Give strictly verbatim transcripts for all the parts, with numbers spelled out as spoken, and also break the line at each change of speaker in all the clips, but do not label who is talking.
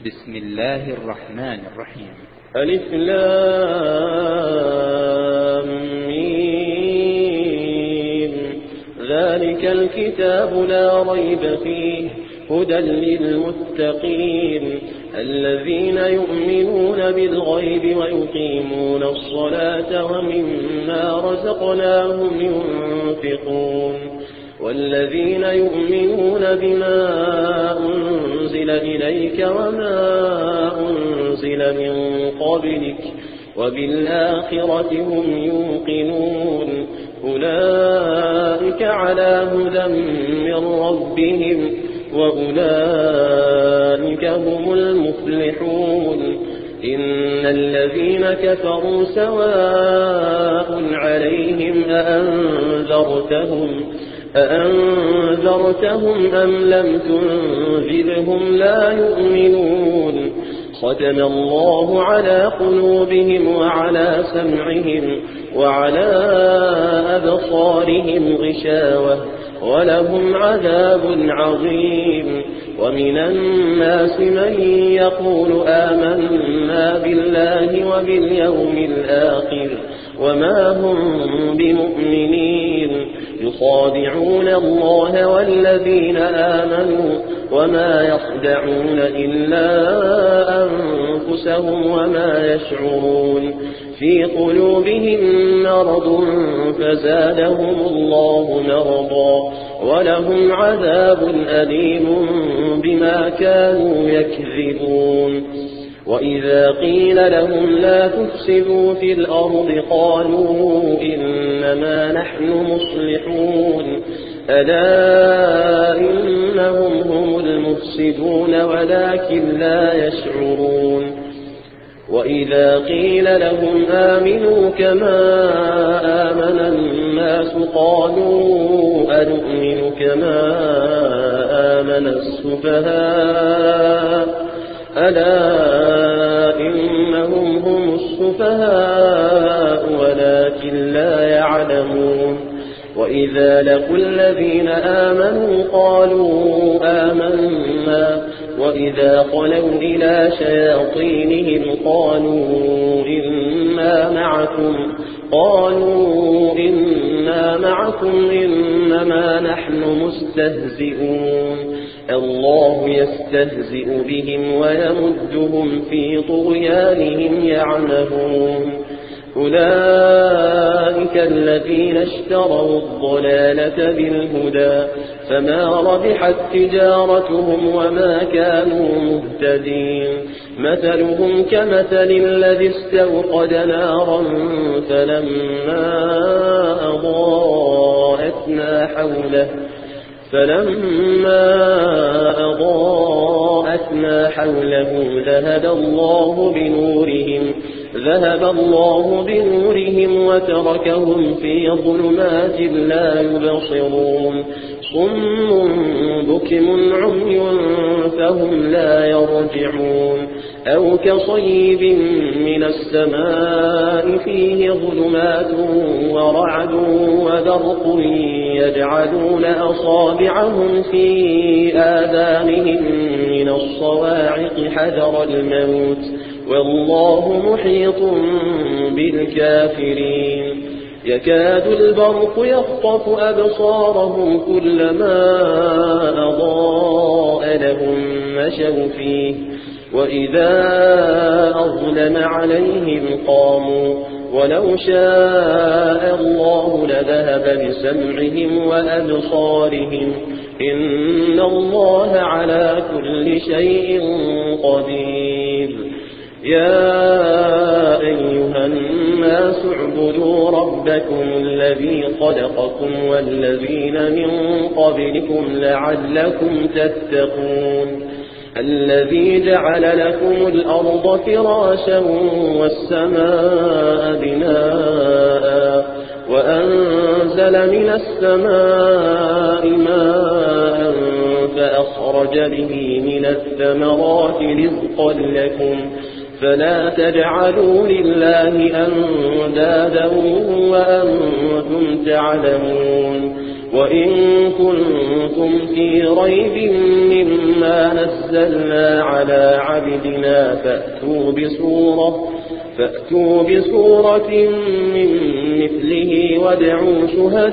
بسم الله الرحمن الرحيم.
ألف لام ميم. ذلك الكتاب لا ريب فيه هدى للمتقين الذين يؤمنون بالغيب ويقيمون الصلاة ومما رزقناهم ينفقون والذين يؤمنون بما أنزل إليك وما أنزل من قبلك وبالآخرة هم يوقنون أولئك على هدى من ربهم وأولئك هم المفلحون. إن الذين كفروا سواء عليهم أأنذرتهم أأنذرتهم أم لم تنذرهم لا يؤمنون. ختم الله على قلوبهم وعلى سمعهم وعلى أبصارهم غشاوة ولهم عذاب عظيم. ومن الناس من يقول آمنا بالله وباليوم الآخر وما هم بمؤمنين يخادعون الله والذين آمنوا وما يخدعون إلا أنفسهم وما يشعرون. في قلوبهم مرض فزادهم الله مرضا ولهم عذاب أليم بما كانوا يكذبون. وإذا قيل لهم لا تفسدوا في الأرض قالوا إنما نحن مصلحون ألا إنهم هم المفسدون ولكن لا يشعرون. وإذا قيل لهم آمنوا كما آمن الناس قالوا أنؤمن كما آمن السفهاء ألا إنهم هم السفهاء ولكن لا يعلمون. وإذا لقوا الذين آمنوا قالوا آمنا وإذا خلوا إلى شياطينهم قالوا إنا معكم قالوا إنا معكم إنما نحن مستهزئون. الله يستهزئ بهم ويمدهم في طغيانهم يعمهون. أولئك الذين اشتروا الضلالة بالهدى فما ربحت تجارتهم وما كانوا مهتدين. مثلهم كمثل الذي استوقد نارا فلما أضاءت ما حوله فلما أضاءت ما حوله ذهب الله بنورهم ذهب الله بنورهم وتركهم في ظلمات لا يبصرون. صم بكم عمي فهم لا يرجعون. أو كصيب من السماء فيه ظلمات ورعد وبرق يجعلون أصابعهم في آذانهم من الصواعق حذر الموت والله محيط بالكافرين. يكاد البرق يخطف أبصارهم كلما أضاء لهم مشوا فيه وإذا أظلم عليهم قاموا ولو شاء الله لذهب بسمعهم وأبصارهم إن الله على كل شيء قدير. يا أيها الناس اعبدوا ربكم الذي خلقكم والذين من قبلكم لعلكم تتقون. الذي جعل لكم الأرض فراشا والسماء بناء وأنزل من السماء ماء فأخرج به من الثمرات رزقا لكم فلا تجعلوا لله أندادا وأنتم تعلمون. وإن كنتم في ريب مما نزلنا على عبدنا فأتوا بسورة, فأتوا بسورة من مثله وادعوا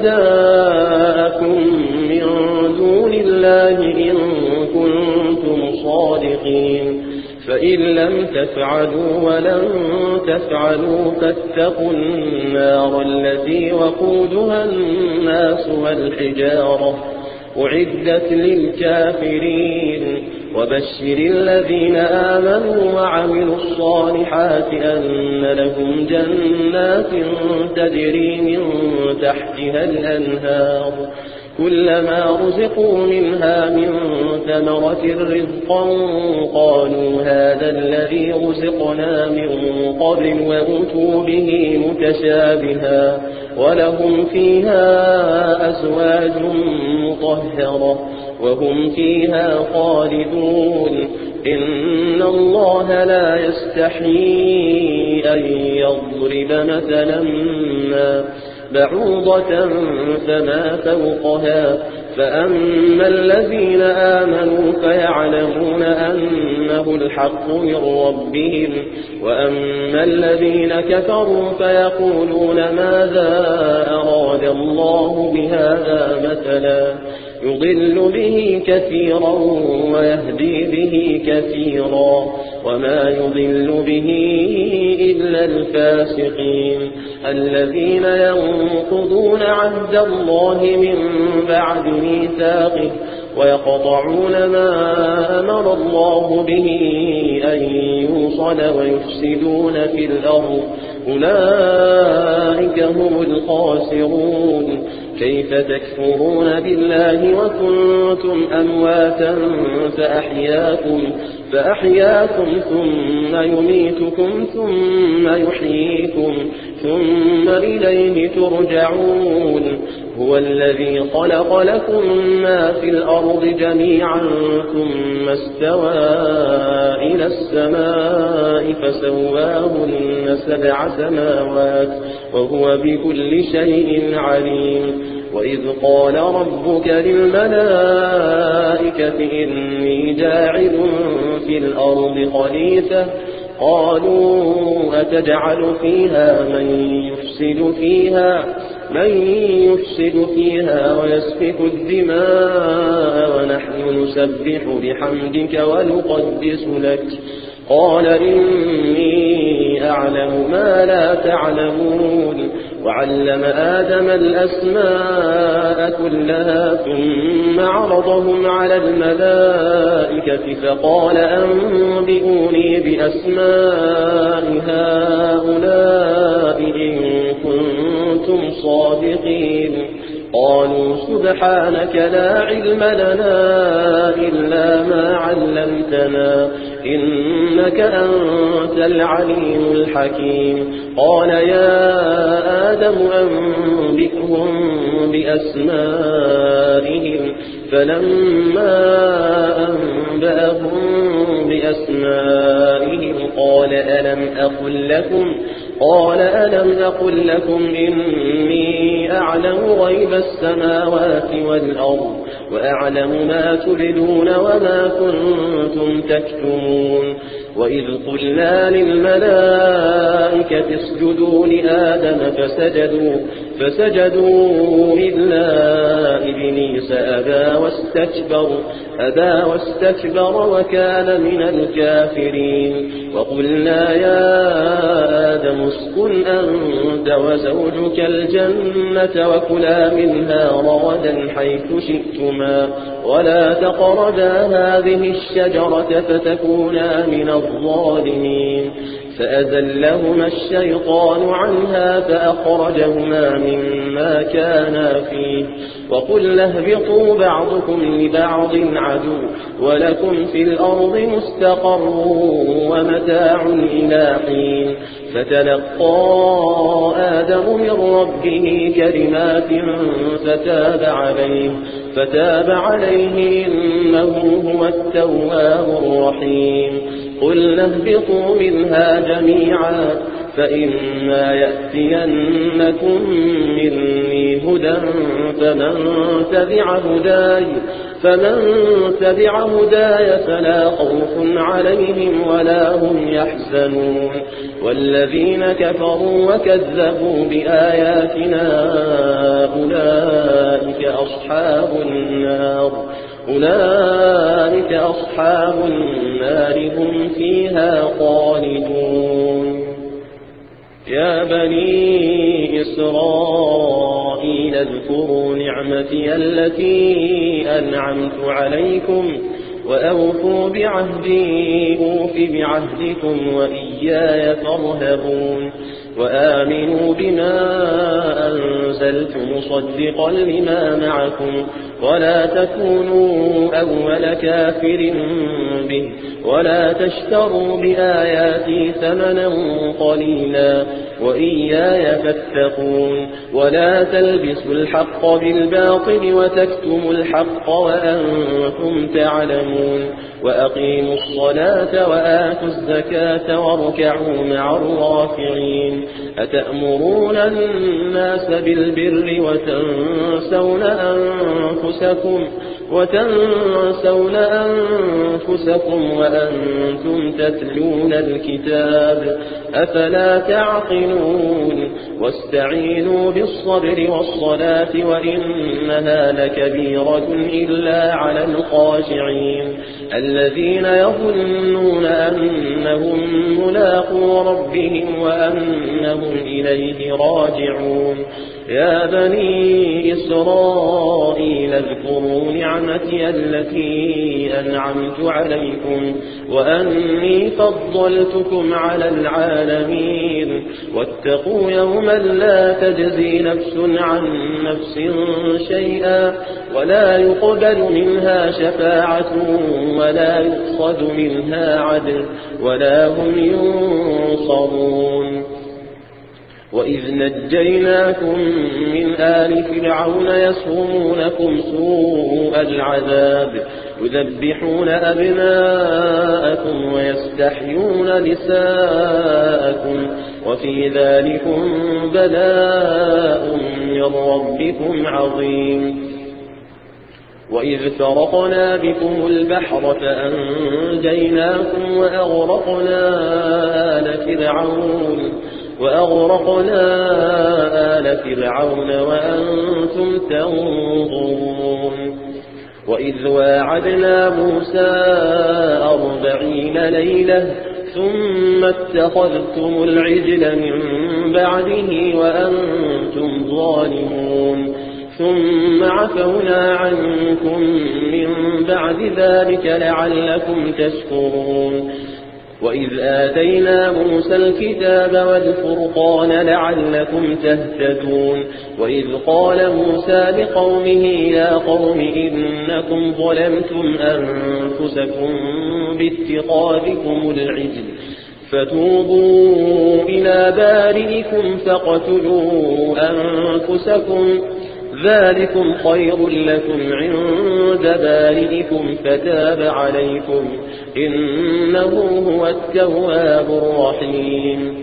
شهداءكم من دون الله إن كنتم صادقين فإن لم تفعلوا ولن تفعلوا فاتقوا النار التي وقودها الناس والحجارة أعدت للكافرين وبشر الذين آمنوا وعملوا الصالحات أن لهم جنات تجري من تحتها الأنهار كلما رزقوا منها من ثمرة رزقا قالوا هذا الذي رزقنا من قبل وأتوا به متشابها ولهم فيها أزواج مطهرة وهم فيها خالدون إن الله لا يستحيي أن يضرب مثلا ما بعوضة فما فوقها فأما الذين آمنوا فيعلمون أنه الحق من ربهم وأما الذين كفروا فيقولون ماذا أراد الله بهذا مثلا يضل به كثيرا ويهدي به كثيرا وما يضل به إلا الفاسقين الذين ينقضون عهد الله من بعد ميثاقه ويقطعون ما أمر الله به أن يوصل ويفسدون في الأرض أولئك هم الخاسرون كيف تكفرون بالله وكنتم أمواتا فأحياكم, فأحياكم ثم يميتكم ثم يحييكم ثم إليه ترجعون هو الذي خلق لكم ما في الأرض جميعا ثم استوى إلى السماء فسواهن سبع سماوات وهو بكل شيء عليم وإذ قال ربك للملائكة إني جاعل في الأرض خليفة قالوا أتجعل فيها من يفسد فيها من يفسد فيها ويسفك الدماء ونحن نسبح بحمدك ونقدس لك قال إني أعلم ما لا تعلمون وعلم آدم الأسماء كلها ثم عرضهم على الملائكة فقال أنبئوني بأسماء هؤلاء إن كنتم صادقين قالوا سبحانك لا علم لنا إلا ما علمتنا إنك أنت العليم الحكيم قال يا آدم أنبئهم بأسمائهم فلما أنبأهم بأسمائهم قال ألم أقل لكم قال ألم أقل لكم إني أعلم غيب السماوات والأرض وأعلم ما تبدون وما كنتم تكتمون وإذ قلنا للملائكة اسجدوا لآدم فسجدوا فسجدوا إلا إبليس أبى واستكبر أبى واستكبر وكان من الكافرين وقلنا يا آدم اسكن أنت وزوجك الجنة وكلا منها رغدا حيث شئتما ولا تقربا هذه الشجرة فتكونا من الظالمين فأزلهما الشيطان عنها فأخرجهما مما كانا فيه وقلنا اهبطوا بعضكم لبعض عدو ولكم في الأرض مستقر ومتاع إلى حين فتلقى آدم من ربه كلمات فتاب عليه فتاب عليه إنه هو التواب الرحيم قلنا اهبطوا منها جميعا فإما يأتينكم مني هدى فمن تبع هداي فمن تبع هداي فلا خوف عليهم ولا هم يحزنون والذين كفروا وكذبوا بآياتنا أولئك أصحاب النار أولئك أصحاب النار هم فيها خالدون يا بني إسرائيل اذكروا نعمتي التي أنعمت عليكم وأوفوا بعهدي أوف بعهدكم وإياي فارهبون وآمنوا بما أنزلت مصدقا لما معكم ولا تكونوا أول كافر به ولا تشتروا بآياتي ثمنا قليلا وإياي فاتقون ولا تلبسوا الحق بالباطل وتكتموا الحق وأنتم تعلمون وأقيموا الصلاة وآتوا الزكاة واركعوا مع الراكعين أتأمرون الناس بالبر وتنسون أنفسكم وتنسون أنفسكم وأنتم تتلون الكتاب أفلا تعقلون واستعينوا بالصبر والصلاة وإنها لكبيرة إلا على الخاشعين الذين يظنون أنهم ملاقو ربهم وأنهم إليه راجعون يا بني إسرائيل اذكروا نعمتي التي أنعمت عليكم وأني فضلتكم على العالمين واتقوا يوما لا تجزي نفس عن نفس شيئا ولا يقبل منها شفاعة ولا يؤخذ منها عدل ولا هم ينصرون وإذ نجيناكم من آل فرعون يسومونكم سوء العذاب يذبحون أبناءكم ويستحيون نساءكم وفي ذلكم بلاء من ربكم عظيم وإذ فرقنا بكم البحر فأنجيناكم وأغرقنا آل فرعون وأغرقنا آل فرعون وأنتم تنظرون وإذ واعدنا موسى أربعين ليلة ثم اتخذتم العجل من بعده وأنتم ظالمون ثم عفونا عنكم من بعد ذلك لعلكم تشكرون وإذ آتينا موسى الكتاب والفرقان لعلكم تهتدون وإذ قال موسى لقومه يا قوم إنكم ظلمتم أنفسكم باتخاذكم العجل فتوبوا إلى بارئكم فاقتلوا أنفسكم ذلكم خير لكم عند بارئكم فتاب عليكم إنه هو التواب الرحيم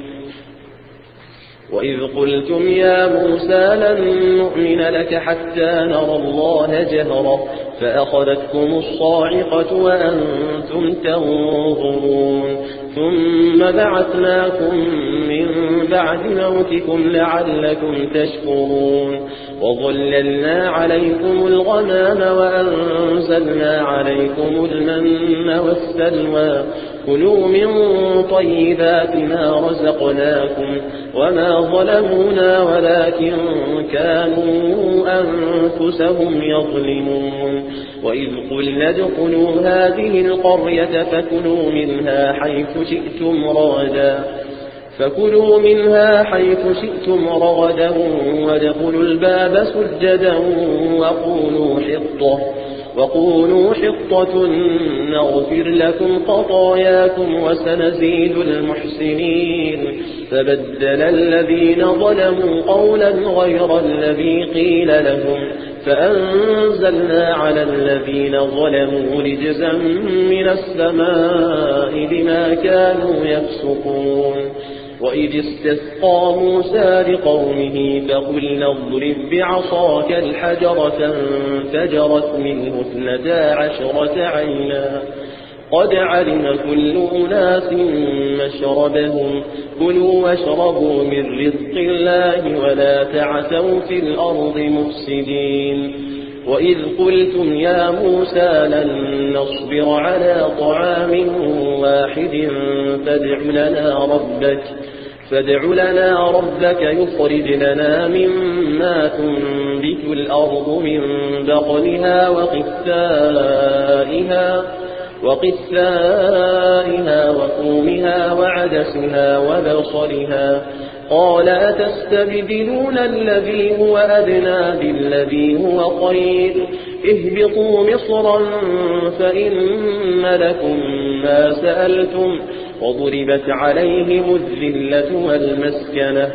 وإذ قلتم يا موسى لن نؤمن لك حتى نرى الله جهرة فأخذتكم الصاعقة وأنتم تنظرون ثم بعثناكم من بعد موتكم لعلكم تشكرون وظللنا عليكم الغمام وأنزلنا عليكم المن والسلوى كلوا من طيبات ما رزقناكم وما ظلمونا ولكن كانوا أنفسهم يظلمون وإذ قلنا ادخلوا هذه القرية فكلوا منها حيث شئتم رغدا فكلوا منها حيث شئتم رغدا وادخلوا الباب سجدا وقولوا حطة وقولوا حطة نغفر لكم خطاياكم وسنزيد المحسنين فبدل الذين ظلموا قولا غير الذي قيل لهم فأنزلنا على الذين ظلموا رجزا من السماء بما كانوا يفسقون وإذ استسقى موسى لقومه فقلنا اضرب بعصاك الحجر فانفجرت منه اثنتا عشرة عينا قد علم كل أناس مشربهم كلوا واشربوا من رزق الله ولا تعثوا في الأرض مفسدين وإذ قلتم يا موسى لن نصبر على طعام واحد فادع لنا ربك فادع لنا ربك يخرج لنا مما تنبت الأرض من بقلها وقثائها وقثائها وفومها وعدسها وبصلها قال أتستبدلون الذي هو أدنى بالذي هو خير اهبطوا مصرا فإن لكم ما سألتم وضربت عليهم الذلة والمسكنة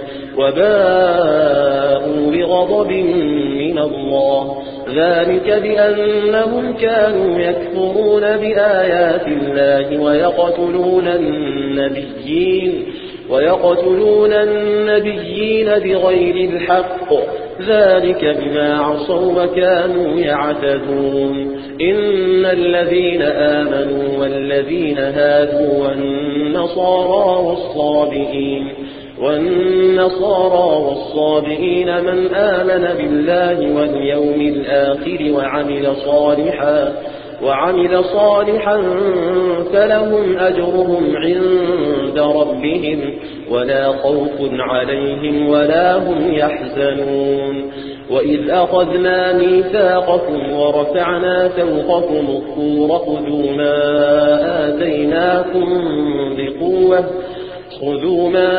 وباءوا بغضب من الله ذلك بأنهم كانوا يكفرون بآيات الله ويقتلون النبيين ويقتلون النبيين بغير الحق ذلك بما عصوا وكانوا يعتدون إن الذين آمنوا والذين هادوا والنصارى والصابئين والنصارى والصابئين من آمن بالله واليوم الآخر وعمل صالحا وعمل صالحا فلهم أجرهم عند ربهم ولا خوف عليهم ولا هم يحزنون وإذ أخذنا ميثاقكم ورفعنا فوقكم الطور خذوا ما آتيناكم بقوة خذوا ما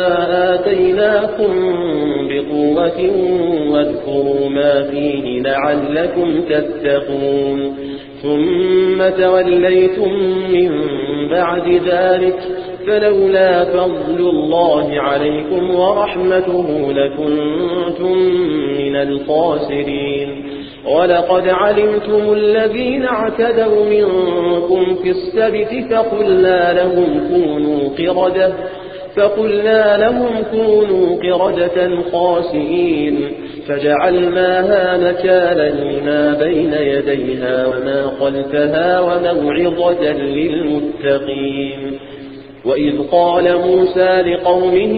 آتيناكم بقوة واذكروا ما فيه لعلكم تتقون ثم توليتم من بعد ذلك فلولا فضل الله عليكم ورحمته لكنتم من الخاسرين ولقد علمتم الذين اعتدوا منكم في السبت فقلنا لهم كونوا قردة فقلنا لهم كونوا قردة خاسئين فجعلناها نكالا لما بين يديها وما خلفها وموعظة للمتقين وإذ قال موسى لقومه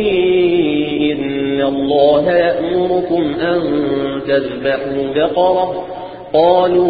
إن الله يأمركم أن تذبحوا بقرة قالوا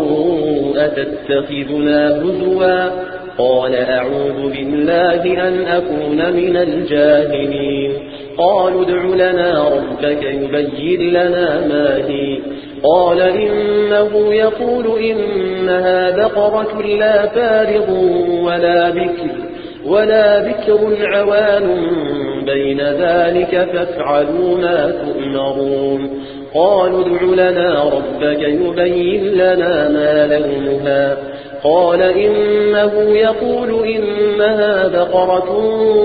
أتتخذنا هزوا قال أعوذ بالله أن أكون من الجاهلين قالوا ادع لنا ربك يبين لنا ما هي قال إنه يقول إنها بقرة لا فارض ولا بكر ولا بكر عوان بين ذلك فافعلوا ما تؤمرون قالوا ادع لنا ربك يبين لنا ما لونها قال إنه يقول إنها بقرة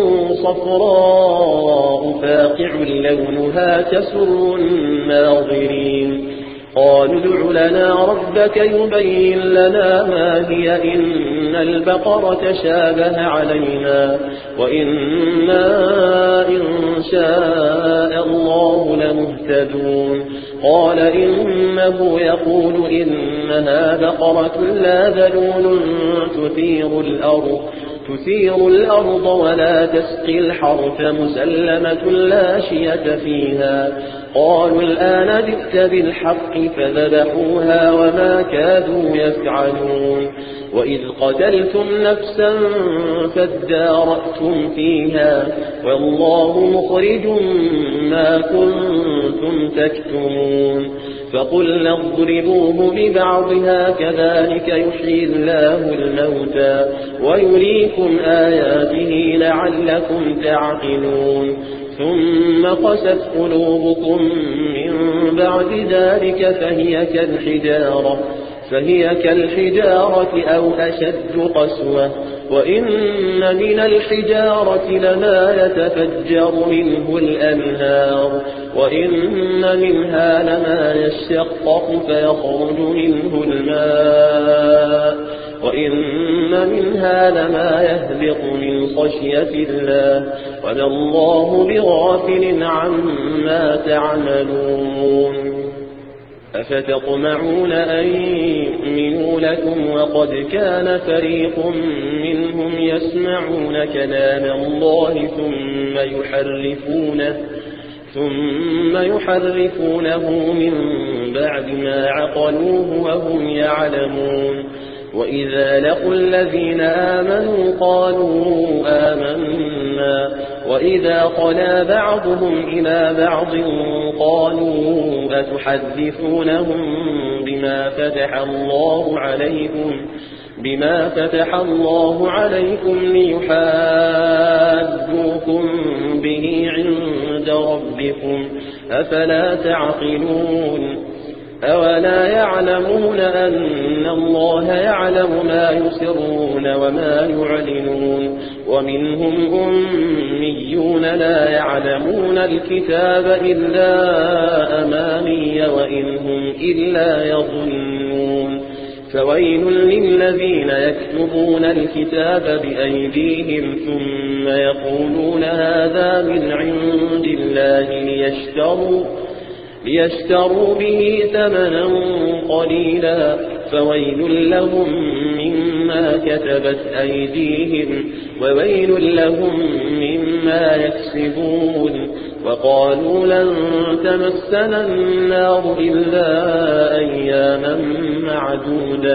صفراء فاقع لونها تسر الناظرين قالوا ادع لنا ربك يبين لنا ما هي إن البقرة شابه علينا وإنا إن شاء الله لمهتدون قال إنه يقول إنها بقرة لا ذلول تثير الأرض تثير الأرض ولا تسقي الحرث مسلمة لا شية فيها قالوا الآن جئت بالحق فذبحوها وما كادوا يفعلون وإذ قتلتم نفسا فادارأتم فيها والله مخرج ما كنتم تكتمون فقلنا اضربوه ببعضها كذلك يحيي الله الموتى ويريكم آياته لعلكم تعقلون ثم قست قلوبكم من بعد ذلك فهي كالحجارة فهي كالحجارة أو أشد قسوة وإن من الحجارة لما يتفجر منه الأنهار وإن منها لما يشقق فيخرج منه الماء وإن منها لما يهبط من خشية الله وما الله بغافل عما تعملون أفتطمعون أن يؤمنوا لكم وقد كان فريق منهم يسمعون كلام الله ثم يحرفونه ثم يحرفونه من بعد ما عقلوه وهم يعلمون وإذا لقوا الذين آمنوا قالوا آمنا وإذا خلا بعضهم إلى بعض قالوا أتحدثونهم بما فتح الله عليكم بما فتح الله عليكم ليحاجوكم به عند ربكم أفلا تعقلون أولا يعلمون أن الله يعلم ما يسرون وما يعلنون ومنهم أميون لا يعلمون الكتاب إلا أماني وإن هم إلا يظنون فويل للذين يكتبون الكتاب بأيديهم ثم يقولون هذا من عند الله ليشتروا ليشتروا به ثمنا قليلا فويل لهم مما كتبت أيديهم وويل لهم مما يكسبون وقالوا لن تمسنا النار إلا أياما معدودة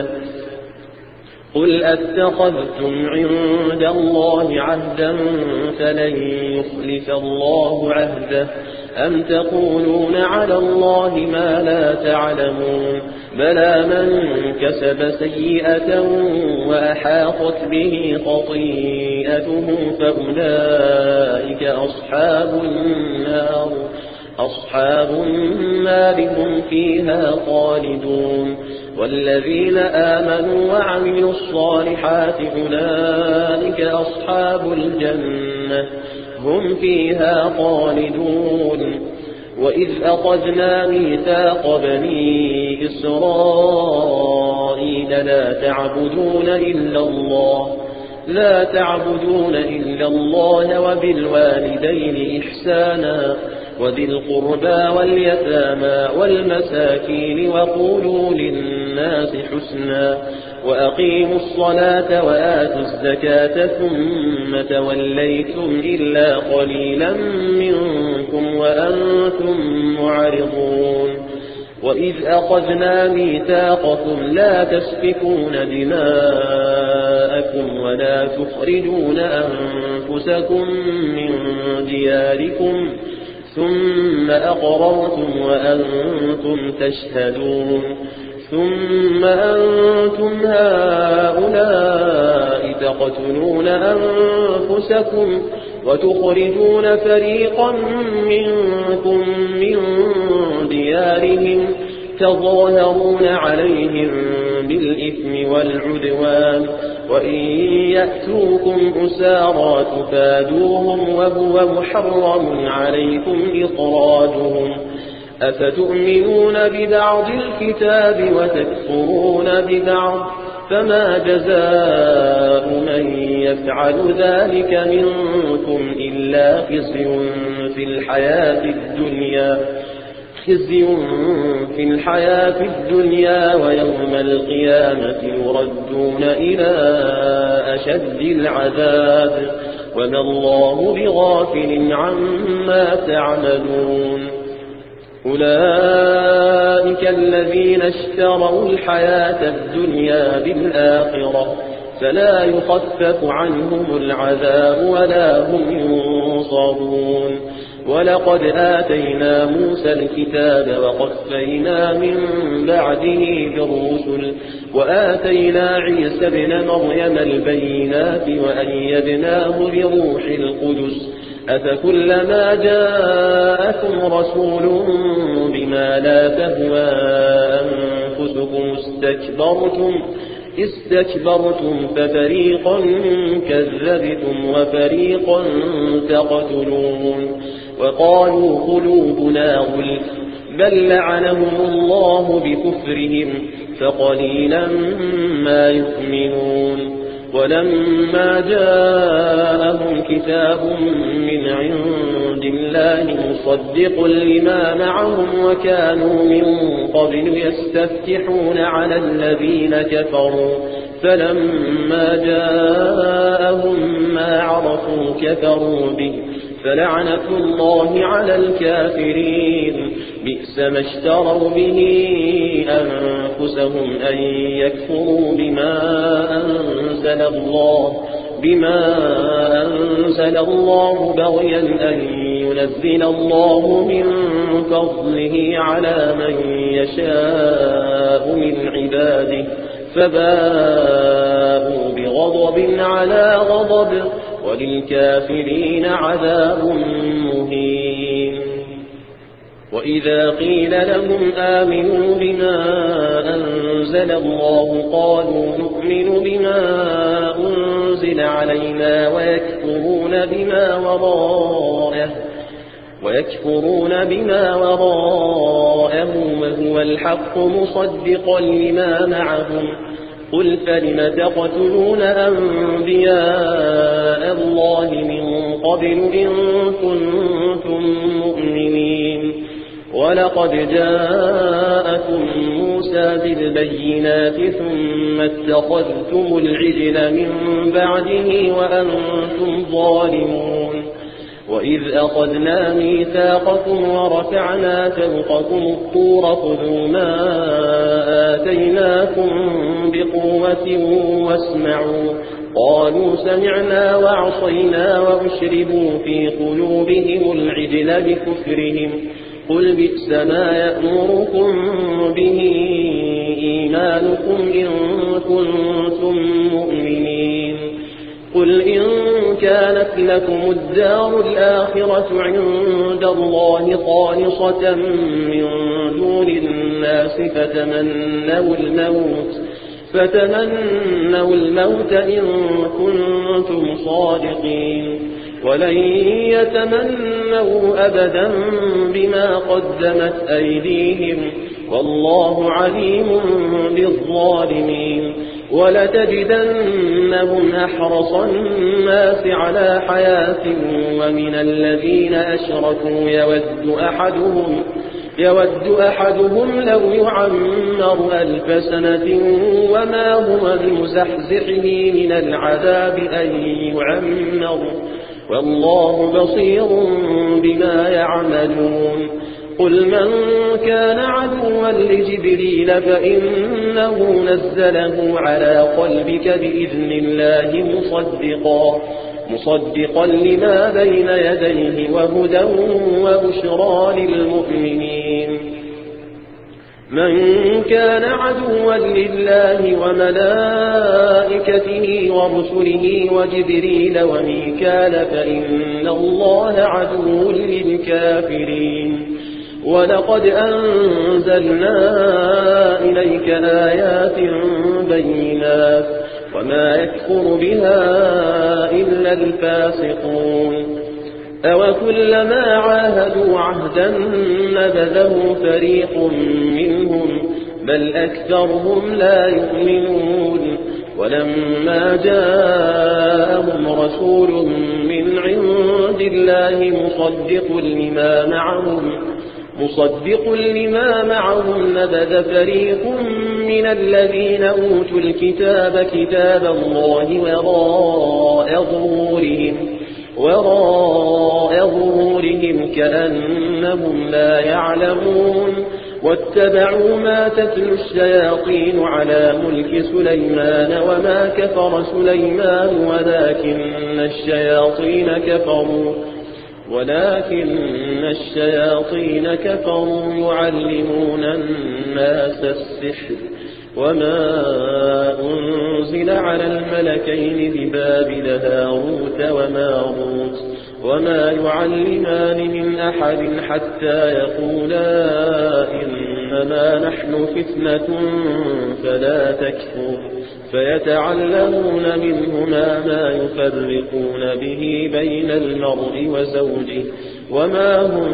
قل أتخذتم عند الله عهدا فلن يخلف الله عهده أم تقولون على الله ما لا تعلمون بلى من كسب سيئة وأحاطت به خطيئته فأولئك أصحاب النار أصحاب النار هم فيها خالدون والذين آمنوا وعملوا الصالحات أولئك أصحاب الجنة هم فيها خالدون وإذ أخذنا ميثاق بني إسرائيل لا تعبدون إلا الله لا تعبدون إلا الله وبالوالدين إحسانا وذي القربى واليتامى والمساكين وقولوا للناس حسنا وأقيموا الصلاة وآتوا الزكاة ثم توليتم إلا قليلا منكم وأنتم معرضون وإذ أخذنا ميثاقكم لا تسفكون دماءكم ولا تخرجون أنفسكم من دياركم ثم أقررتم وأنتم تشهدون ثم أنتم هؤلاء تقتلون أنفسكم وتخرجون فريقا منكم من ديارهم تظاهرون عليهم بالإثم والعدوان وإن يأتوكم أسارى تفادوهم وهو محرم عليكم إخراجهم أفتؤمنون ببعض الكتاب وتكفرون ببعض فما جزاء من يفعل ذلك منكم إلا خزي في الحياة الدنيا خزي في الحياة الدنيا ويوم القيامة يردون إلى أشد العذاب وما الله بغافل عما تعملون أولئك الذين اشتروا الحياة الدنيا بالآخرة فلا يخفف عنهم العذاب ولا هم ينصرون ولقد آتينا موسى الكتاب وقفينا من بعده بالرسل وآتينا عيسى ابن مريم البينات وأيدناه بروح القدس أفكلما جاءكم رسول بما لا تهوى أنفسكم استكبرتم استكبرتم ففريقا كذبتم وفريقا تقتلون وقالوا قلوبنا غلف بل لعنهم الله بكفرهم فقليلا ما يؤمنون ولما جاءهم كتاب من عند الله مصدق لما معهم وكانوا من قبل يستفتحون على الذين كفروا فلما جاءهم ما عرفوا كفروا به فلعنة الله على الكافرين بئس ما اشتروا به أنفسهم أن يكفروا بما أنزل الله بما أنزل الله بغيا أن ينزل الله من فضله على من يشاء من عباده فباءوا بغضب على غضب وللكافرين عذاب مهين وإذا قيل لهم آمنوا بما أنزل الله قالوا نؤمن بما أنزل علينا ويكفرون بما وراءه ويكفرون بما وراءه وهو الحق مصدقا لما معهم قل فلم تقتلون أنبياء الله من قبل إن كنتم مؤمنين ولقد جاءكم موسى بالبينات ثم اتخذتم العجل من بعده وأنتم ظالمون وإذ أخذنا ميثاقكم ورفعنا فوقكم الطور خذوا ما آتيناكم بقوة واسمعوا قالوا سمعنا وعصينا وأشربوا في قلوبهم العجل بكفرهم قل بئس ما يأمركم به إيمانكم إن كنتم مؤمنين قل إن كانت لكم الدار الآخرة عند الله خالصة من دون الناس فتمنوا الموت فتمنوا الموت إن كنتم صادقين ولن يتمنوا أبدا بما قدمت أيديهم والله عليم بالظالمين ولتجدنهم أحرص الناس على حياة ومن الذين أشركوا يود أحدهم يود أحدهم لو يعمر ألف سنة وما هو بمزحزحه من العذاب أن يعمر والله بصير بما يعملون قل من كان عدوا لجبريل فإنه نزله على قلبك بإذن الله مصدقا مصدقا لما بين يديه وهدى وبشرى للمؤمنين من كان عدوا لله وملائكته ورسله وجبريل وميكال فإن الله عدو للكافرين ولقد أنزلنا إليك آيات بينات وما يكفر بها إلا الفاسقون أوكلما عاهدوا عهدا نبذه فريق منهم بل أكثرهم لا يؤمنون ولما جاءهم رسول من عند الله مصدق لما معهم مصدق لما معهم نبذ فريق من الذين أوتوا الكتاب كتاب الله وراء ظهورهم وراء ظهورهم كأنهم لا يعلمون واتبعوا ما تتلو الشياطين على ملك سليمان وما كفر سليمان ولكن الشياطين كفروا ولكن الشياطين كفروا يعلمون الناس السحر وما أنزل على الملكين ببابل هاروت وماروت وما يعلمان من أحد حتى يقولا إنما نحن فتنة فلا تكفر فيتعلمون منهما ما يفرقون به بين المرء وزوجه وما هم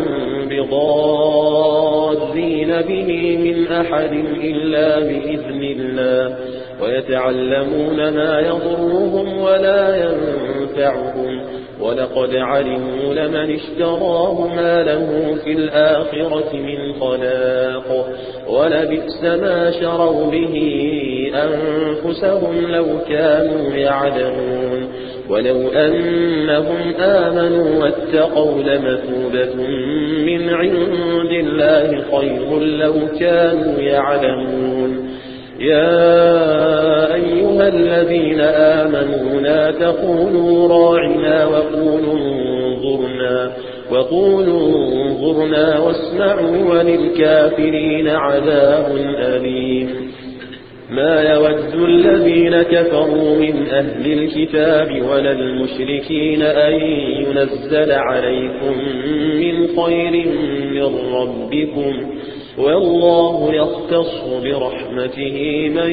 بضارين به من أحد إلا بإذن الله ويتعلمون ما يضرهم ولا ينفعهم ولقد علموا لمن اشتراه ما له في الآخرة من خلاق ولبئس ما شروا به أنفسهم لو كانوا يعلمون ولو أنهم آمنوا واتقوا لمثوبة من عند الله خير لو كانوا يعلمون يا أيها الذين آمنوا لا تقولوا راعنا وقولوا انظرنا وقولوا انظرنا واسمعوا وللكافرين عذاب أليم ما يود الذين كفروا من أهل الكتاب ولا المشركين أن ينزل عليكم من خير من ربكم والله يختص برحمته من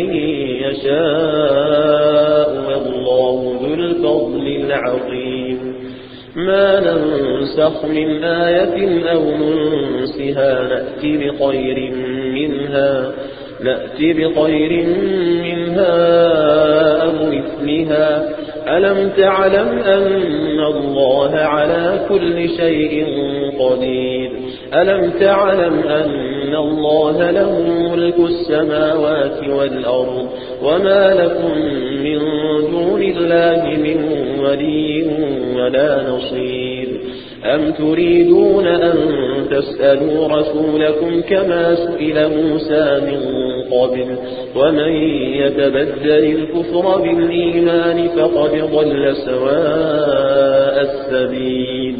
يشاء والله ذو الفضل العظيم ما ننسخ من آية أو ننسها نأتي بخير منها نأتي بخير منها أو مثلها ألم تعلم أن الله على كل شيء قدير ألم تعلم أن الله له ملك السماوات والأرض وما لكم من دون الله من ولي ولا نصير أم تريدون أن تسألوا رسولكم كما سئل موسى من قبل ومن يتبدل الكفر بالإيمان فقد ضل سواء السبيل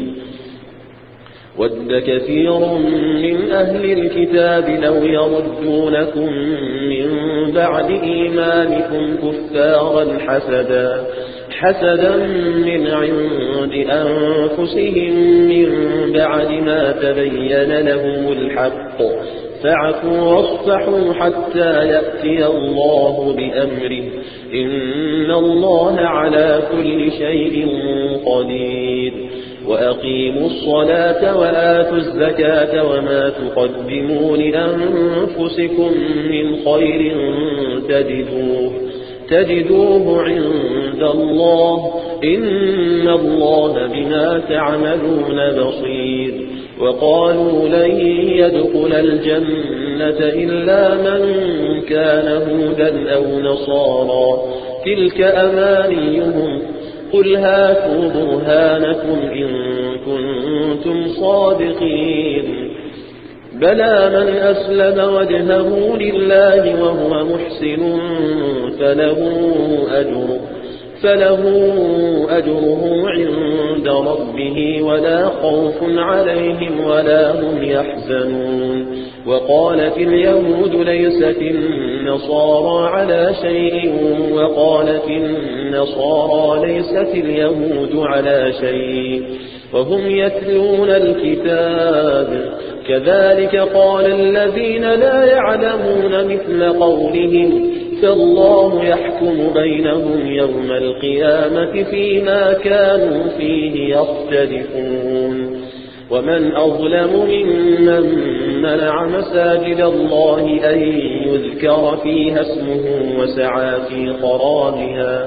ود كثير من أهل الكتاب لو يردونكم من بعد إيمانكم كفارا حسدا حسدا من عند أنفسهم من بعد ما تبين لهم الحق فاعفوا واصفحوا حتى يأتي الله بأمره إن الله على كل شيء قدير وأقيموا الصلاة وآتوا الزكاة وما تقدموا لأنفسكم من خير تجدوه تجدوه عند الله إن الله بما تعملون بصير وقالوا لن يدخل الجنة إلا من كان هودا أو نصارى تلك أمانيهم قل هاتوا برهانكم إن كنتم صادقين بلى من أسلم وجهه لله وهو محسن فله أجره فله أجره عند ربه ولا خوف عليهم ولا هم يحزنون وقالت اليهود ليست النصارى على شيء وقالت النصارى ليست اليهود على شيء وهم يتلون الكتاب كذلك قال الذين لا يعلمون مثل قولهم فالله يحكم بينهم يوم القيامة فيما كانوا فيه يختلفون ومن أظلم ممن منع مساجد الله أن يذكر فيها اسمه وسعى في خرابها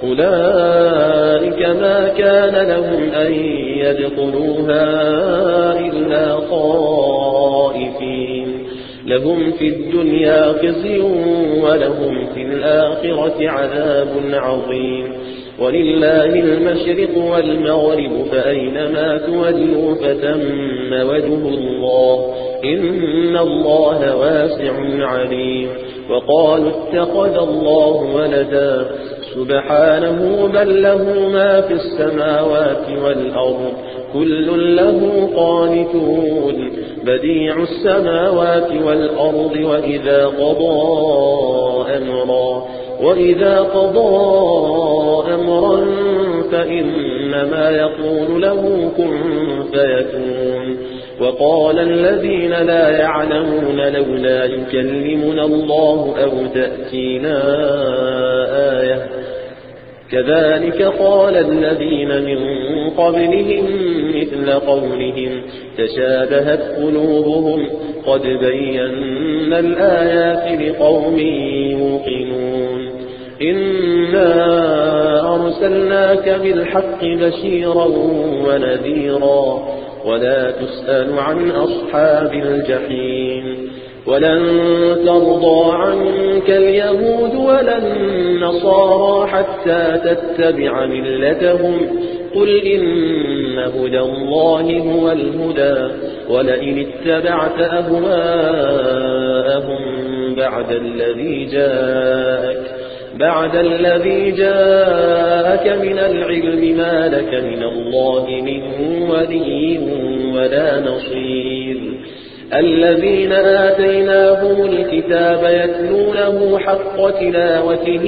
أولئك ما كان لهم أن يدخلوها إلا خائفين لهم في الدنيا خزي ولهم في الآخرة عذاب عظيم ولله المشرق والمغرب فأينما تولوا فتم وجه الله إن الله واسع عليم وقالوا اتخذ الله ولدا سبحانه بل له ما في السماوات والأرض كل له قانتون بديع السماوات والأرض وإذا قضى أمرا وإذا قضى أمرا فإنما يقول له كن فيكون وقال الذين لا يعلمون لولا يكلمنا الله أو تأتينا آية كذلك قال الذين من قبلهم مثل قولهم تشابهت قلوبهم قد بينا الآيات لقوم يوقنون إنا أرسلناك بالحق بشيرا ونذيرا ولا تسأل عن أصحاب الجحيم ولن ترضى عنك اليهود ولا النصارى حتى تتبع ملتهم قل إن هدى الله هو الهدى ولئن اتبعت أهواءهم بعد الذي جاءك بعد الذي جاءك من العلم ما لك من الله من ولي ولا نصير الذين آتيناهم الكتاب يتلونه حق تلاوته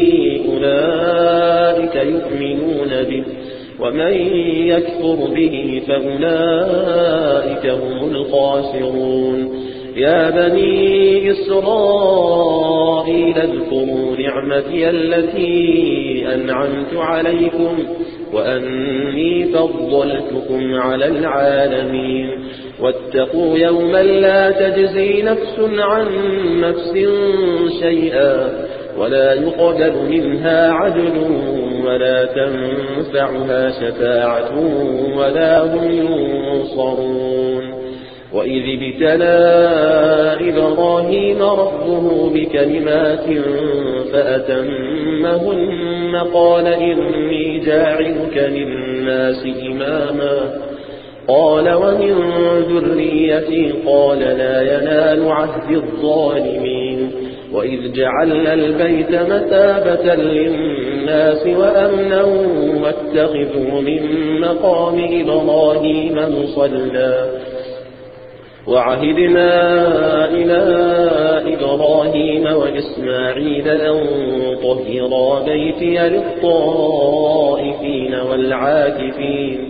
أولئك يؤمنون به ومن يكفر به فأولئك هم الخاسرون يا بني إسرائيل اذكروا نعمتي التي أنعمت عليكم وأني فضلتكم على العالمين واتقوا يوما لا تجزي نفس عن نفس شيئا ولا يقبل منها عدل ولا تنفعها شفاعة ولا هم ينصرون وإذ ابتلى إبراهيم ربه بكلمات فأتمهن قال إني جاعلك للناس إماما قال ومن ذريتي قال لا ينال عهد الظالمين وإذ جعلنا البيت مثابة للناس وأمنا واتخذوا من مقام إبراهيم مصلى وعهدنا إلى إبراهيم وإسماعيل أن طهرا بيتي للطائفين والعاكفين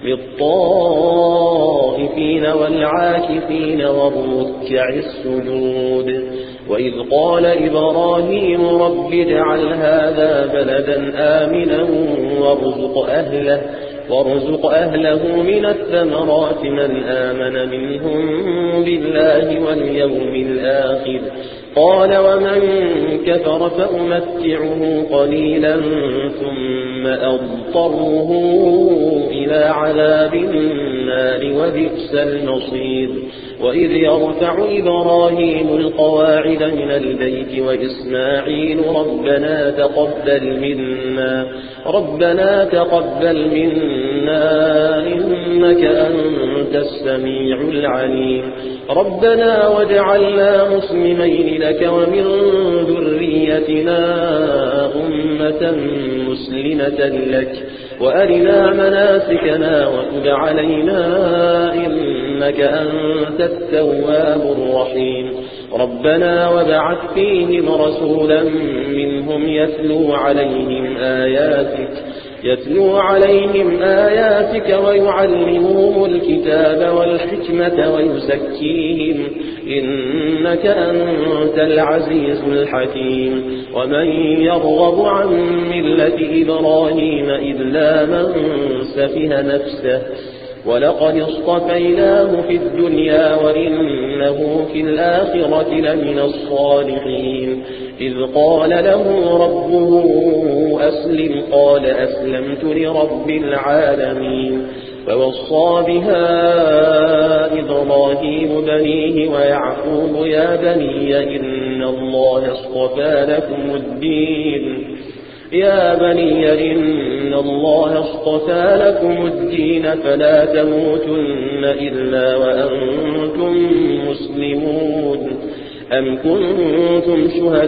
للطائفين والعاكفين والركع السجود وإذ قال إبراهيم رب اجعل هذا بلدا آمنا وارزق أهله وارزق أهله من الثمرات من آمن منهم بالله واليوم الآخر قال ومن كفر فأمتعه قليلا ثم أضطره إلى عذاب النار وبئس المصير وإذ يرفع إبراهيم القواعد من البيت وإسماعيل ربنا تقبل منا ربنا تقبل منا إنك أنت السميع العليم ربنا واجعلنا مسلمين لك ومن ذريتنا أمة مسلمة لك وأرنا مناسكنا وتب علينا إنك أنت التواب الرحيم ربنا وابعث فيهم رسولا منهم يتلو عليهم آياتك يتلو عليهم آياتك ويعلمهم الكتاب والحكمة ويزكيهم إنك أنت العزيز الحكيم ومن يرغب عن ملة إبراهيم إلا من سفه نفسه ولقد اصطفيناه في الدنيا وإنه في الآخرة لمن الصالحين إذ قال له ربه أسلم قال أسلمت لرب العالمين فوصى بها إبراهيم بنيه ويعقوب يا بني إن الله اصطفى لكم الدين يا بني إن الله اصطفى لكم الدين فلا تموتن إلا وأنتم مسلمون أم كنتم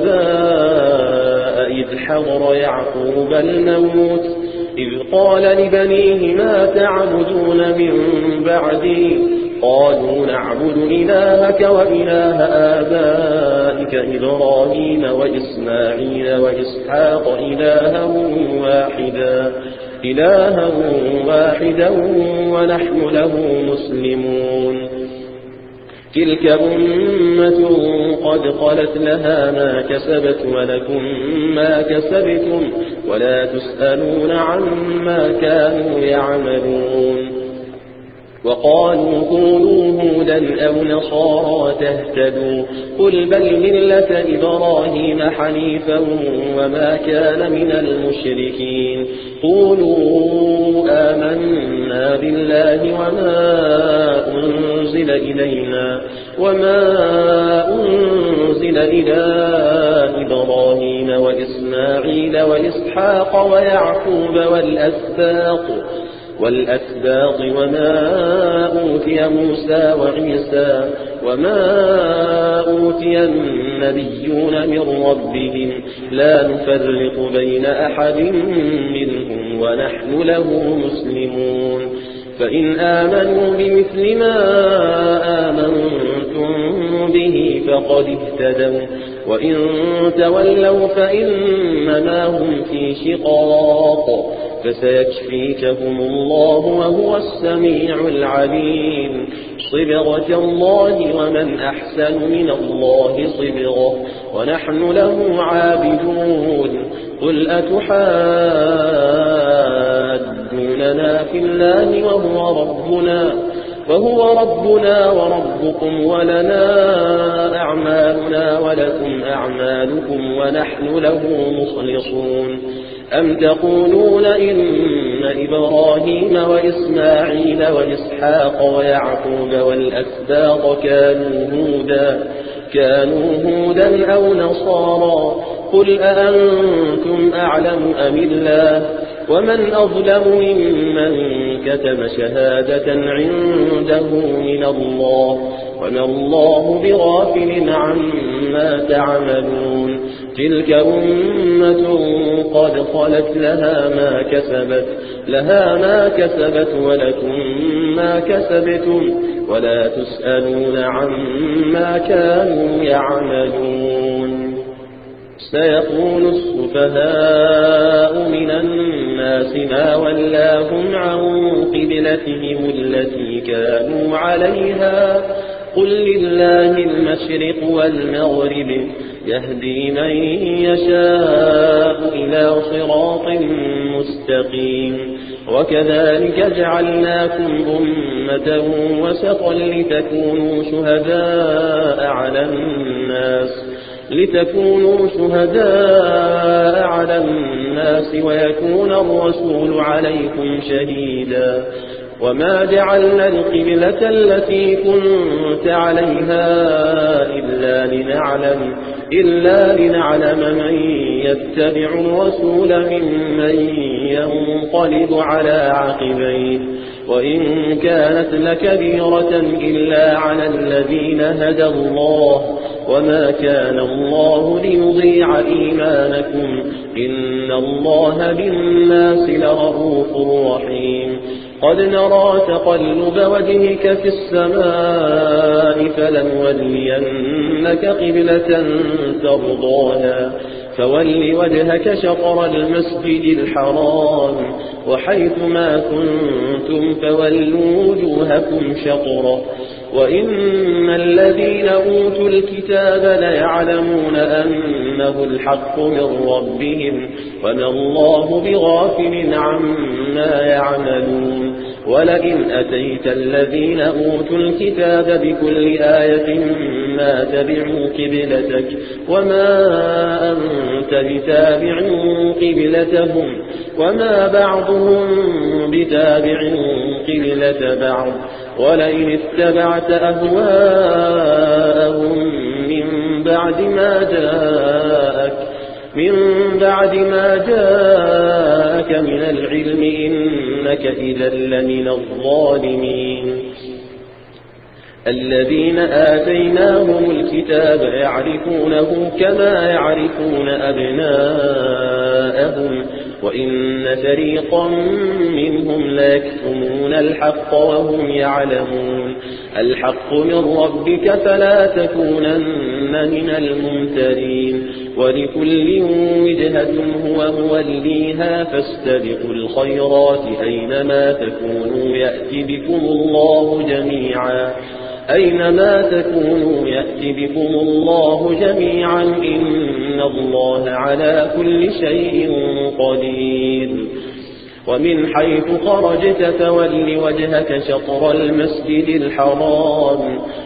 شهداء إذ حضر يعقوب الموت إذ قال لبنيه ما تعبدون من بعدي قالوا نعبد إلهك وإله آبائك إبراهيم وإسماعيل وإسحاق إلها واحدا إلها واحدا ونحن له مسلمون تلك أمة قد خلت لها ما كسبت ولكم ما كسبتم ولا تسألون عما كانوا يعملون وقالوا كونوا هودا أو نصارى تهتدوا قل بل ملة إبراهيم حنيفا وما كان من المشركين قولوا آمنا بالله وما أنزل إلينا وما أنزل إلى إبراهيم وإسماعيل وإسحاق ويعقوب والأسباط والأسباط وما أوتي موسى وعيسى وما أوتي النبيون من ربهم لا نفرق بين أحد منهم ونحن له مسلمون فإن آمنوا بمثل ما آمنتم به فقد اهتدوا وإن تولوا فإنما هم في شقاق فسيكفيكهم الله وهو السميع العليم صبغة الله ومن أحسن من الله صبغة ونحن له عابدون قل أتحادوننا في الله وهو ربنا وهو ربنا وربكم ولنا أعمالنا ولكم أعمالكم ونحن له مخلصون أم تقولون إن إبراهيم وإسماعيل وإسحاق ويعقوب والأسباط كانوا هودا كانوا هودا أو نصارى قل أأنتم أعلم أم الله ومن أظلم ممن كتم شهادة عنده من الله وما الله بغافل عما تعملون تلك أمة قد خلت لها ما كسبت لها ما كسبت ولكم ما كسبتم ولا تسألون عما كانوا يعملون سيقول السفهاء من الناس ما ولاهم عن قبلتهم التي كانوا عليها قل لله المشرق والمغرب يهدي من يشاء إلى صراط مستقيم وكذلك جعلناكم أمة وسطا لتكونوا شهداء على الناس لتكونوا شهداء على الناس ويكون الرسول عليكم شهيدا وما جعلنا القبلة التي كنت عليها إلا لنعلم إلا لنعلم من يتبع الرسول ممن ينقلب على عقبيه وإن كانت لكبيرة إلا على الذين هدى الله وما كان الله ليضيع إيمانكم إن الله بالناس لرؤوف رحيم قد نرى تقلب وجهك في السماء فلنولينك قبلة ترضاها فول وجهك شطر المسجد الحرام وحيث ما كنتم فولوا وجوهكم شطره وإن الذين أوتوا الكتاب ليعلمون أنه الحق من ربهم وما الله بغافل عما يعملون ولئن أتيت الذين أوتوا الكتاب بكل آية ما تبعوا قبلتك وما أنت بتابع قبلتهم وما بعضهم بتابع قبلة بعض ولئن اتبعت أهواءهم من بعد ما جاءك من بعد ما جاءك من العلم إنك إذا لمن الظالمين الذين آتيناهم الكتاب يعرفونه كما يعرفون أبناءهم وإن فريقا منهم ليكتمون الحق وهم يعلمون الحق من ربك فلا تكونن من الممترين ولكل وجهة هو موليها فاستبقوا الخيرات أينما تكونوا يأتي بكم الله جميعا أينما تكونوا يأتي بكم الله جميعا إن الله على كل شيء قدير ومن حيث خرجت فول وجهك شطر المسجد الحرام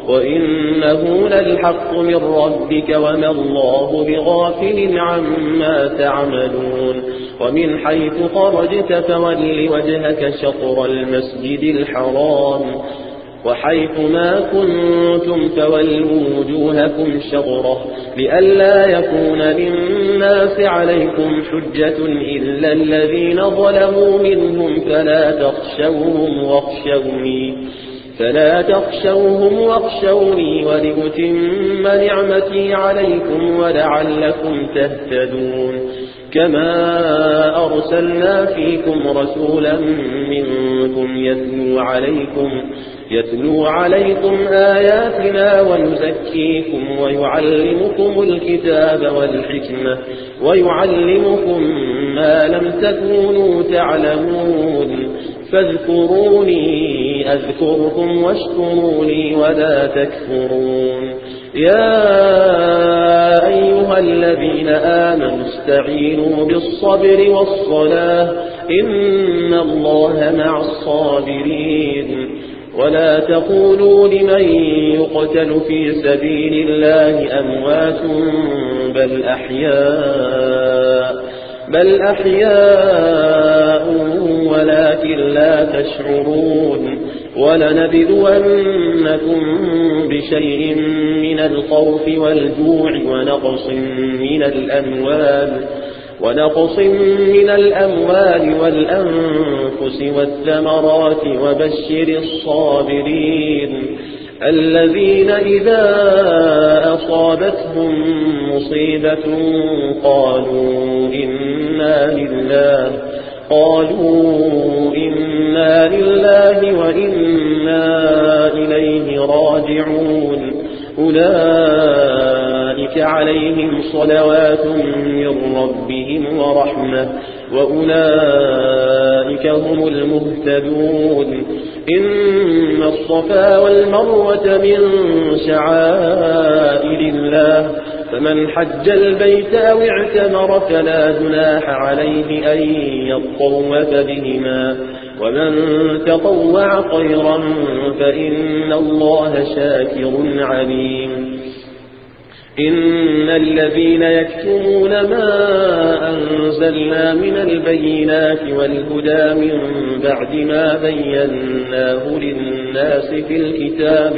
وإنه للحق من ربك وما الله بغافل عما تعملون ومن حيث خرجت فول وجهك شطر المسجد الحرام وحيث ما كنتم فولوا وجوهكم شطره لئلا يكون للناس عليكم حجة إلا الذين ظلموا منهم فلا تخشوهم واخشوني فلا تخشوهم واخشوني ولأتم نعمتي عليكم ولعلكم تهتدون كما أرسلنا فيكم رسولا منكم يتلو عليكم يتلو عليكم آياتنا ويزكيكم ويعلمكم الكتاب والحكمة ويعلمكم ما لم تكونوا تعلمون فاذكروني أذكركم واشكروا لي ولا تكفرون يا أيها الذين آمنوا استعينوا بالصبر والصلاة إن الله مع الصابرين ولا تقولوا لمن يقتل في سبيل الله أموات بل أحياء بل أحياء ولكن لا تشعرون ولنبلونكم بشيء من الخوف والجوع ونقص من الأموال ونقص من الأموال والأنفس والثمرات وبشر الصابرين الذين إذا أصابتهم مصيبة قالوا إنا لله قالوا إنا لله وإنا إليه راجعون أولئك عليهم صلوات من ربهم ورحمة وأولئك هم المهتدون إن الصفا والمروة من شعائر الله فمن حج البيت أو اعتمر فلا جناح عليه أن يطوف بهما ومن تطوع خيرا فإن الله شاكر عليم إن الذين يكتمون ما أنزلنا من البينات والهدى من بعد ما بيناه للناس في الكتاب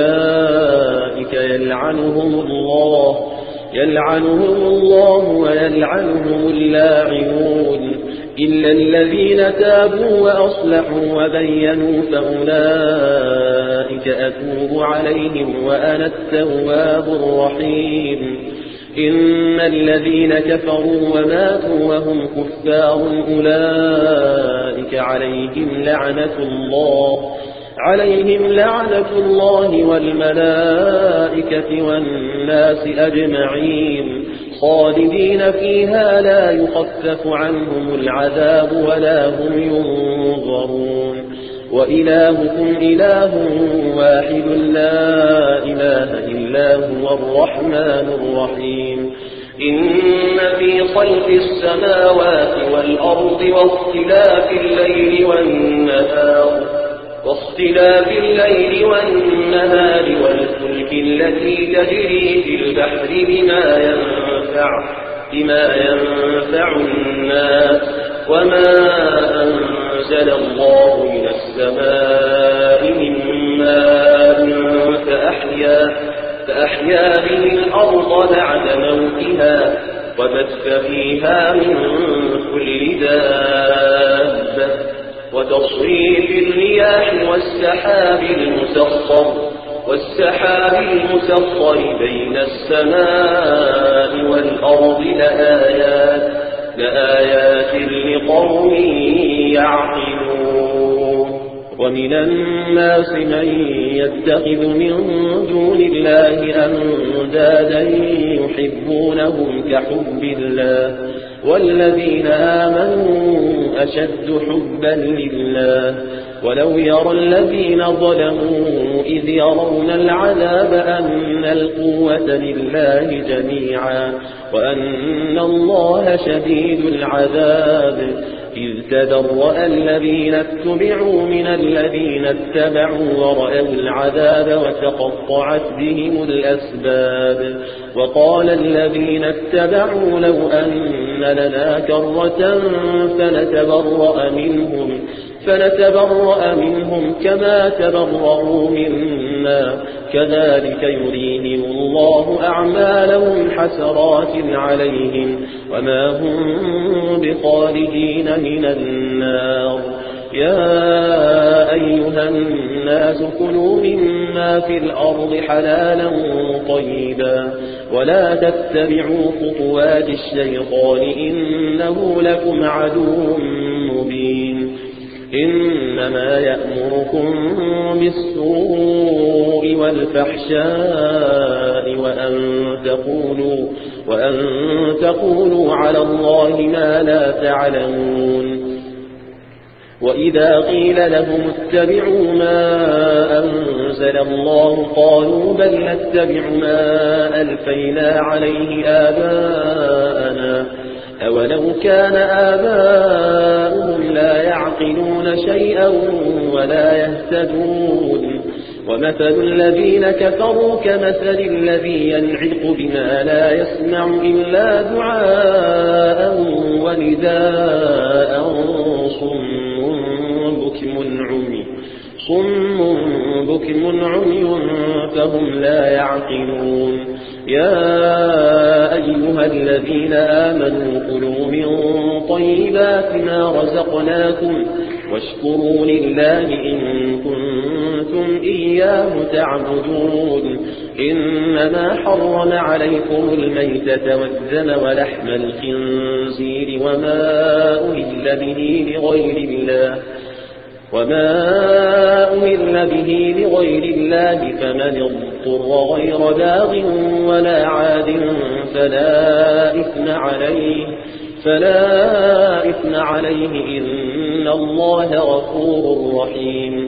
أولئك يلعنهم الله يلعنهم الله ويلعنهم اللاعنون إلا الذين تابوا وأصلحوا وبينوا فأولئك أتوب عليهم وأنا التواب الرحيم إن الذين كفروا وماتوا وهم كفار أولئك عليهم لعنة الله عليهم لعنة الله والملائكة والناس أجمعين خالدين فيها لا يخفف عنهم العذاب ولا هم ينظرون وإلهكم إله واحد لا إله إلا هو الرحمن الرحيم إن في خلق السماوات والأرض واختلاف الليل والنهار واختلاف الليل والنهار والفلك التي تجري في البحر بما ينفع بما ينفع الناس وما أنزل الله من السماء من ماء فأحيا فأحيا به الأرض بعد موتها وبث فيها من كل دابة وتصريف الرياح والسحاب المسخر والسحاب المسخر بين السماء والأرض لآيات لآيات لقوم يعقلون ومن الناس من يتخذ من دون الله أندادا يحبونهم كحب الله والذين آمنوا أشد حبا لله ولو يرى الذين ظلموا إذ يرون العذاب أن القوة لله جميعا وأن الله شديد العذاب إذ تبرأ الذين اتبعوا من الذين اتبعوا ورأوا العذاب وتقطعت بهم الأسباب وقال الذين اتبعوا لو أن لنا كرة فنتبرأ منهم فنتبرأ منهم كما تبرأوا منا كذلك يريهم الله أعمالهم حسرات عليهم وما هم بخارجين من النار. يا أيها الناس كلوا مما في الأرض حلالا طيبا ولا تتبعوا خطوات الشيطان إنه لكم عدو مبين. إنما يأمركم بالسوء والفحشاء وأن تقولوا, وأن تقولوا على الله ما لا تعلمون. وإذا قيل لهم اتبعوا ما أنزل الله قالوا بل نتبع ما ألفينا عليه آباءنا أولو كان آباؤهم لا يعقلون شيئا ولا يهتدون. ومثل الذين كفروا كمثل الذي ينعق بما لا يسمع إلا دعاء ونداء صم بكم عمي صم بكم عمي فهم لا يعقلون. يا أيها الذين آمنوا كلوا من طيبات ما رزقناكم واشكروا لله إن كنتم إياه تعبدون. إنما حرم عليكم الميتة والدم ولحم الخنزير وما أهل به لغير الله وما أهل به لغير الله فمن اضطر غير باغ ولا عاد فلا إثم عليه فلا إثم عليه إن الله غفور رحيم.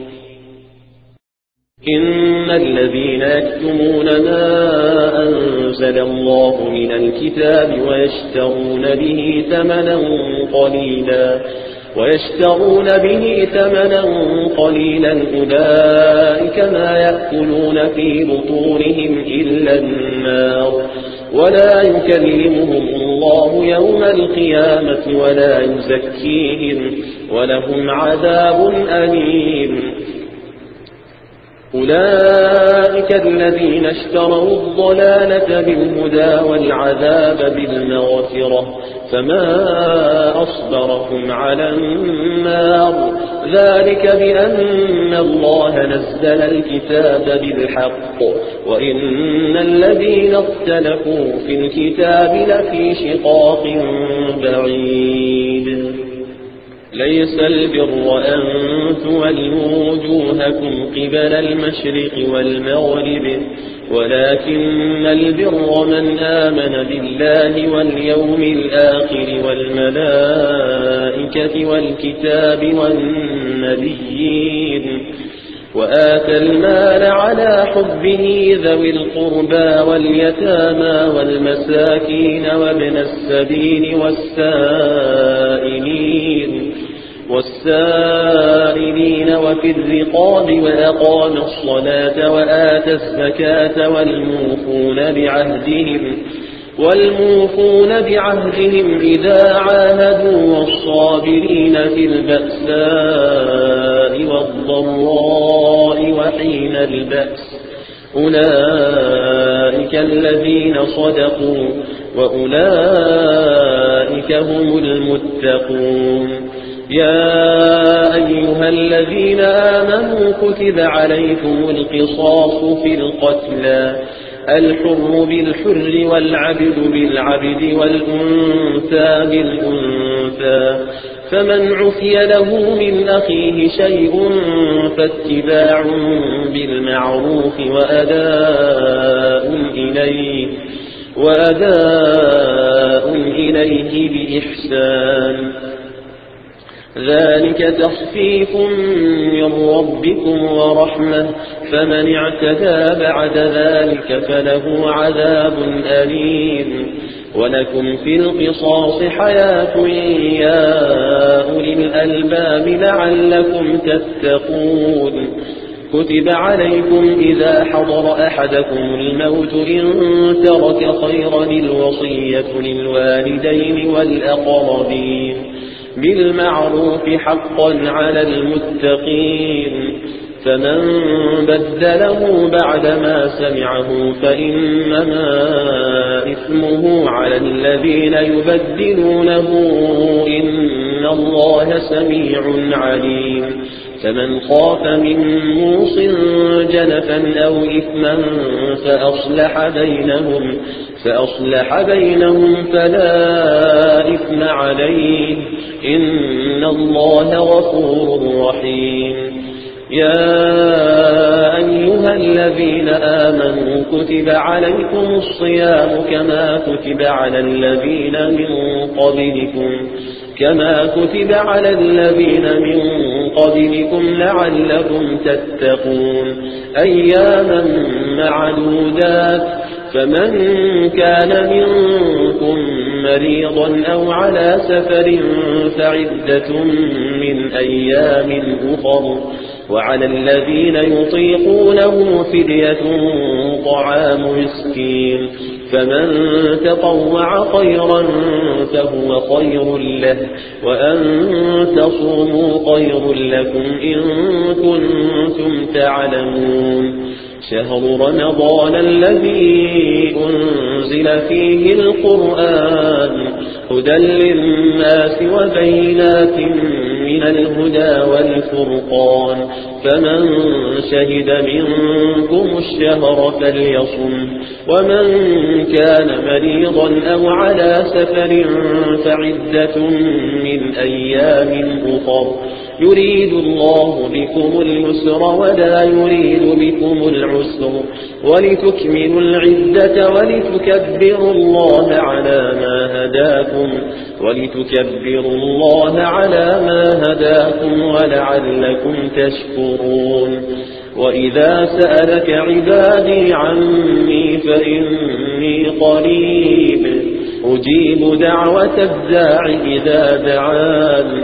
إن الذين يكتمون ما أنزل الله من الكتاب ويشترون به ثمنا قليلا ويشترون به ثمنا قليلا أولئك ما يأكلون في بطونهم إلا النار ولا يكلمهم الله يوم القيامة ولا يزكيهم ولهم عذاب أليم. أولئك الذين اشتروا الضلالة بالهدى والعذاب بالمغفرة فما أصبرهم على النار ذلك بأن الله نزل الكتاب بالحق وإن الذين اختلفوا في الكتاب لفي شقاق بعيد. ليس البر أن تولوا وجوهكم قبل المشرق والمغرب ولكن البر من آمن بالله واليوم الآخر والملائكة والكتاب والنبيين وآتى المال على حبه ذوي القربى واليتامى والمساكين وابن السبيل والسائلين والسائلين وفي الرقاب وأقام الصلاة وآتى الزكاة والموفون بعهدهم والموفون بعهدهم إذا عاهدوا والصابرين في البأساء والضراء وحين البأس أولئك الذين صدقوا وأولئك هم المتقون. يا أيها الذين آمنوا كتب عليكم القصاص في القتلى الحر بالحر والعبد بالعبد والأنثى بالأنثى فمن عفي له من أخيه شيء فاتباع بالمعروف وأداء إليه وأداء إليه بإحسان ذلك تخفيف من ربكم ورحمة فمن اعتدى بعد ذلك فله عذاب أليم. ولكم في القصاص حياة يا أولي الألباب لعلكم تتقون. كتب عليكم إذا حضر أحدكم الموت إن ترك خيرا الوصية للوالدين والأقربين بالمعروف حقا على المتقين. فمن بدله بعدما سمعه فإنما إثمه على الذين يبدلونه إن الله سميع عليم. فمن خاف من موص جنفا أو إثما فأصلح بينهم, فأصلح بينهم فلا إثم عليه إن الله غفور رحيم. يا أيها الذين آمنوا كتب عليكم الصيام كما كتب على الذين من قبلكم كما كتب على الذين من قبلكم لعلكم تتقون أياما معدودات. فمن كان منكم مريضا أو على سفر فعدة من أيام أخر. وعلى الذين يطيقونه فدية طعام مسكين. فمن تطوع خيرا فهو خير له وأن تصوموا خير لكم إن كنتم تعلمون. شهر رمضان الذي أنزل فيه القرآن هدى للناس وبينات من الهدى والفرقان. فمن شهد منكم الشهر فليصم. ومن كان مريضا أو على سفر فعدة من أيام أخر. يريد الله بكم اليسر ولا يريد بكم العسر ولتكملوا العدة ولتكبروا الله على ما هداكم ولتكبروا الله على ما هداكم ولعلكم تشكرون. وإذا سألك عبادي عني فإني قريب أجيب دعوة الداع إذا دعان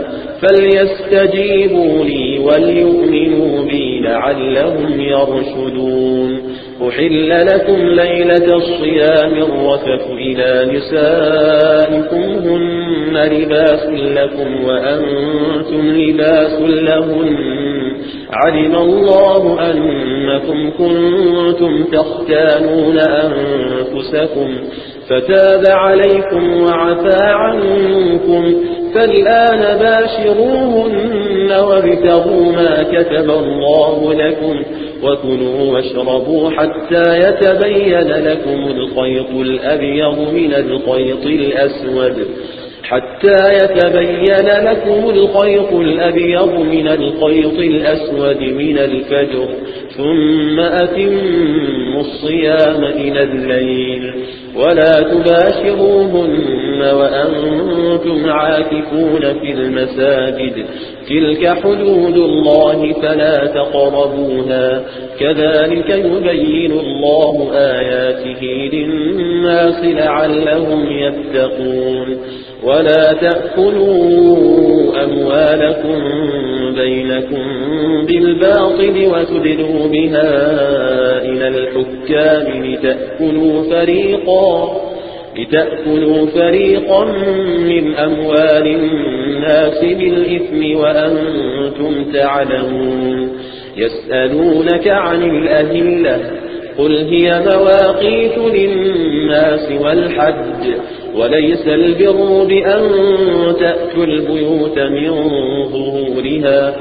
فليستجيبوا لي وليؤمنوا بي لعلهم يرشدون. أحل لكم ليلة الصيام الرفث إلى نسائكم هن لباس لكم وأنتم لباس لهن. علم الله أنكم كنتم تختانون أنفسكم فتاب عليكم وعفى عنكم فالآن باشروهن وابتغوا ما كتب الله لكم وكلوا واشربوا حتى يتبين لكم الخيط الأبيض من الخيط الأسود حتى يتبين لكم الخيط الأبيض من الخيط الأسود من الفجر ثم أتموا الصيام إلى الليل ولا تباشروهن وأنتم عاكفون في المساجد تلك حدود الله فلا تقربوها كذلك يبين الله آياته للناس لعلهم يتقون. ولا تأكلوا أموالكم بينكم بالباطل وتدلوا بها إلى الحكام لتأكلوا فريقا لتأكلوا فريقا من أموال الناس بالإثم وأنتم تعلمون. يسألونك عن الأهلة قل هي مواقيت للناس والحج وليس البر بأن تأتوا البيوت من ظهورها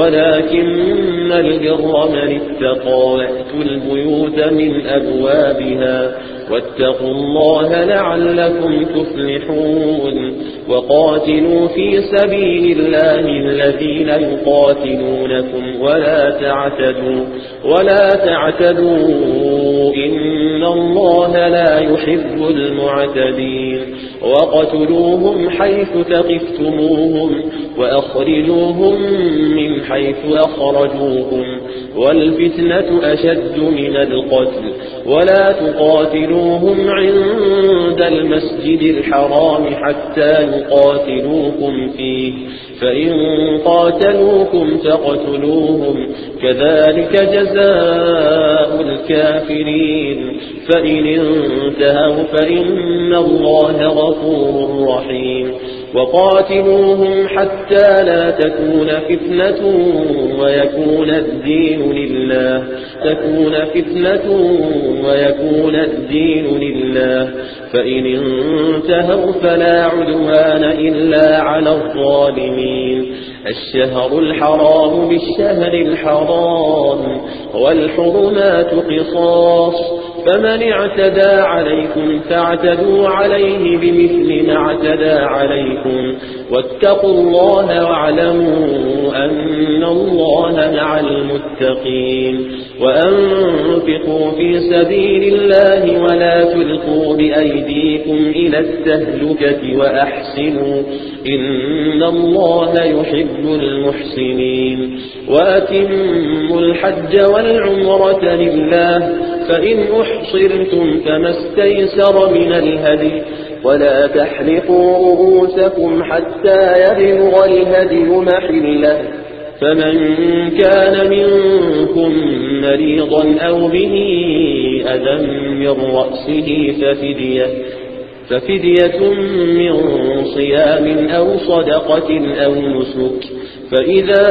ولكن البر من اتقى وأتوا البيوت من أبوابها واتقوا الله لعلكم تفلحون. وقاتلوا في سبيل الله الذين يقاتلونكم ولا تعتدوا ولا تعتدوا إن الله لا يحب المعتدين. وقتلوهم حيث ثقفتموهم وأخرجوهم من حيث أخرجوكم والفتنة أشد من القتل ولا تقاتلوهم عند المسجد الحرام حتى يقاتلوكم فيه فإن قاتلوكم فاقتلوهم كذلك جزاء الكافرين فإن انتهوا فإن الله غفور رحيم وقاتلوهم حتى لا تكون فتنة ويكون الدين لله تكون فتنة ويكون الدين لله فإن انتهوا فلا عدوان إلا على الظالمين الشهر الحرام بالشهر الحرام والحرمات قصاص فمن اعتدى عليكم فاعتدوا عليه بمثل ما اعتدى عليكم واتقوا الله واعلموا أن الله مع المتقين وأنفقوا في سبيل الله ولا تلقوا بأيديكم إلى التهلكة وأحسنوا إن الله يحب المحسنين وأتموا الحج والعمرة لله فإن أحصرتم فما استيسر من الهدي ولا تحلقوا رؤوسكم حتى يبلغ الهدي محله فمن كان منكم مريضا أو به أذى من رأسه ففدية ففدية من صيام أو صدقة أو نسك فإذا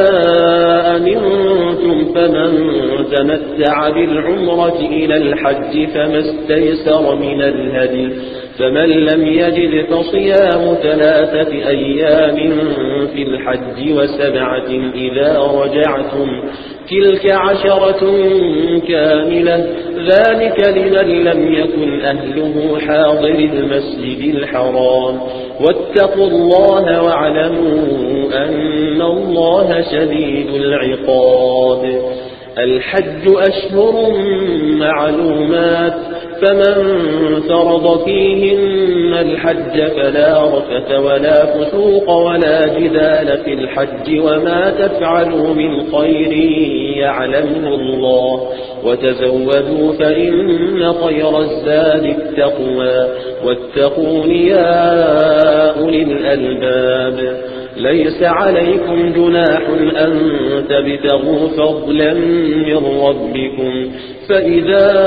أمنتم فمن تمتع بالعمرة إلى الحج فما استيسر من الهدي فمن لم يجد فصيام ثلاثة أيام في الحج وسبعة إذا رجعتم تلك عشرة كاملة ذلك لمن لم يكن أهله حاضر المسجد الحرام واتقوا الله واعلموا أن الله شديد العقاب الحج أشهر معلومات فمن فرض فيهن الحج فلا رفث ولا فسوق ولا جدال في الحج وما تفعلوا من خير يعلمه الله وتزودوا فإن خير الزاد التقوى واتقون يا أولي الألباب ليس عليكم جناح أن تبتغوا فضلا من ربكم فإذا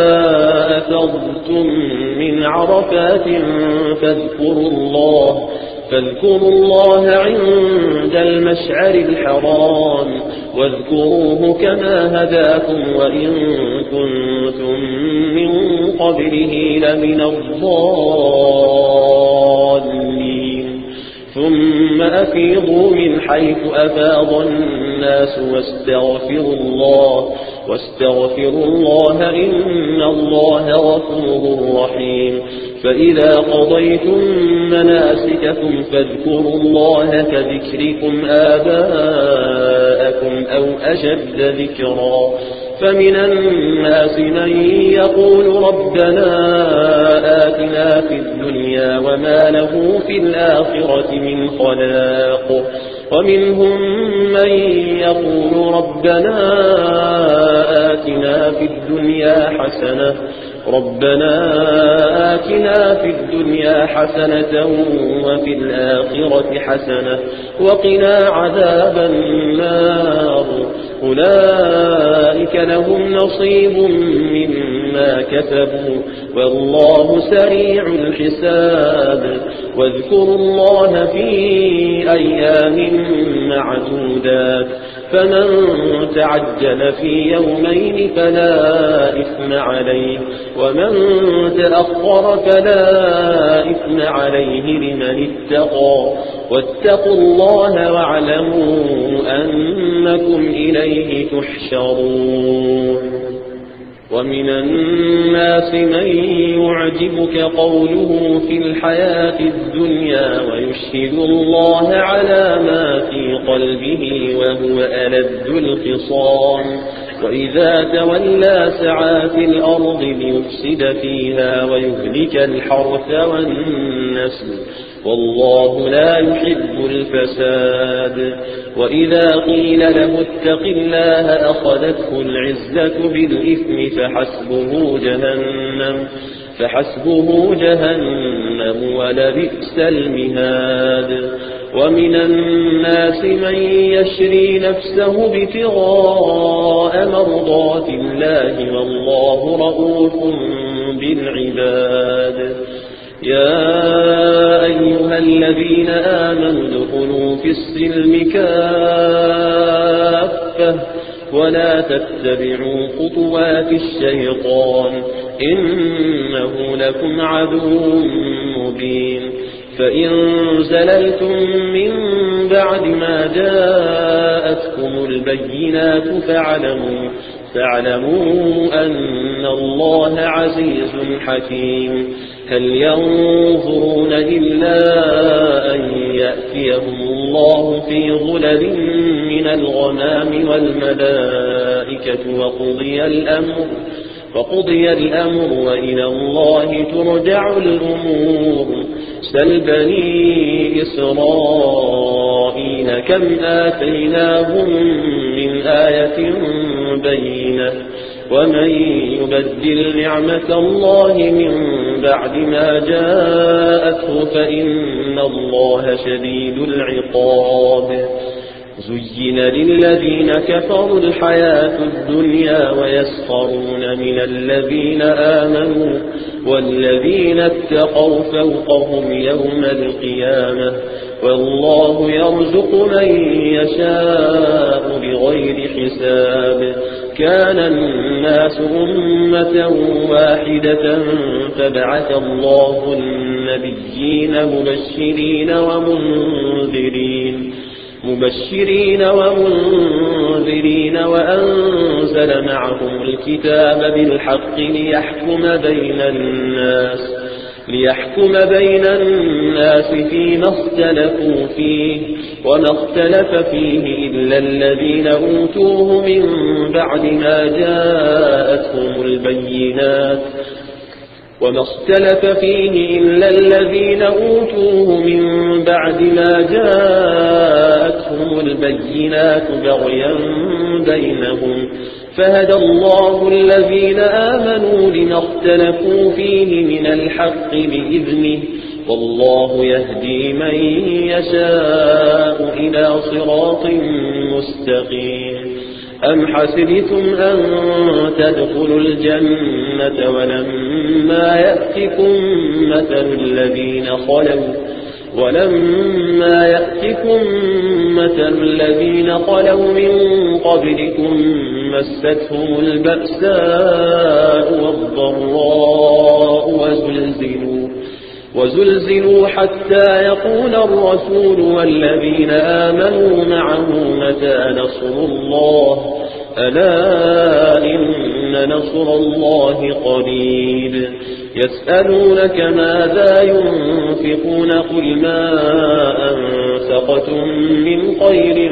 أفضتم من عرفات فاذكروا الله فاذكروا الله عند المشعر الحرام واذكروه كما هداكم وإن كنتم من قبله لمن الضالين ثم أفيضوا من حيث أفاض الناس واستغفروا الله واستغفروا الله إن الله غفور رحيم فإذا قضيتم مناسككم فاذكروا الله كذكركم آباءكم أو أشد ذكرا فمن الناس من يقول ربنا آتنا في الدنيا وما له في الآخرة من خلاق ومنهم من يقول ربنا آتنا في الدنيا حسنة ربنا آتنا في الدنيا حسنة وفي الآخرة حسنة وقنا عذاب النار أولئك لهم نصيب مما كسبوا والله سريع الحساب واذكروا الله في أيام معدودات فمن تعجل في يومين فلا إثم عليه ومن تأخر فلا إثم عليه لمن اتقى واتقوا الله واعلموا أنكم إليه تحشرون ومن الناس من يعجبك قوله في الحياة الدنيا ويشهد الله على ما في قلبه وهو ألد الخصام وإذا تولى سعى في الأرض ليفسد فيها ويهلك الحرث والنسل والله لا يحب الفساد. وإذا قيل له اتق الله أخذته العزة بالإثم فحسبه جهنم فحسبه جهنم ولبئس المهاد. ومن الناس من يشري نفسه ابتغاء مرضات الله والله رؤوف بالعباد. يا أيها الذين آمنوا ادخلوا في السلم كافة ولا تتبعوا خطوات الشيطان إنه لكم عدو مبين. فإن زللتم من بعد ما جاءتكم البينات فاعلموا فاعلموا أن الله عزيز حكيم. هل ينظرون إلا أن يأتيهم الله في ظلل من الغمام والملائكة وقضي الأمر وقضي الأمر وإلى الله ترجع الأمور. سل بني إسرائيل كم آتيناهم من آية بينة ومن يبدل نعمة الله من بعد ما جاءته فإن الله شديد العقاب. زين للذين كفروا الحياة الدنيا ويسخرون من الذين آمنوا والذين اتقوا فوقهم يوم القيامة والله يرزق من يشاء بغير حساب. كان الناس أمة واحدة فبعث الله النبيين مبشرين ومنذرين مبشرين ومنذرين وأنزل معهم الكتاب بالحق ليحكم بين الناس ليحكم بين الناس فيما اختلفوا فيه وما اختلف فيه إلا الذين أوتوه من بعد ما جاءتهم البينات وما اختلف فيه إلا الذين أوتوه من بعد ما جاءتهم البينات بغيا بينهم فهدى الله الذين آمنوا لما اختلفوا فيه من الحق بإذنه والله يهدي من يشاء إلى صراط مستقيم. أم حسبتم أن تدخلوا الجنة ولما يأتكم مثل الذين خلوا ولما يأتكم مثل الذين خلوا من قبلكم مستهم البأساء والضراء وزلزلوا وزلزلوا حتى يقول الرسول والذين آمنوا معه متى نصر الله ألا إن نصر الله قريب. يسألونك ماذا ينفقون قل ما أنفقتم من خير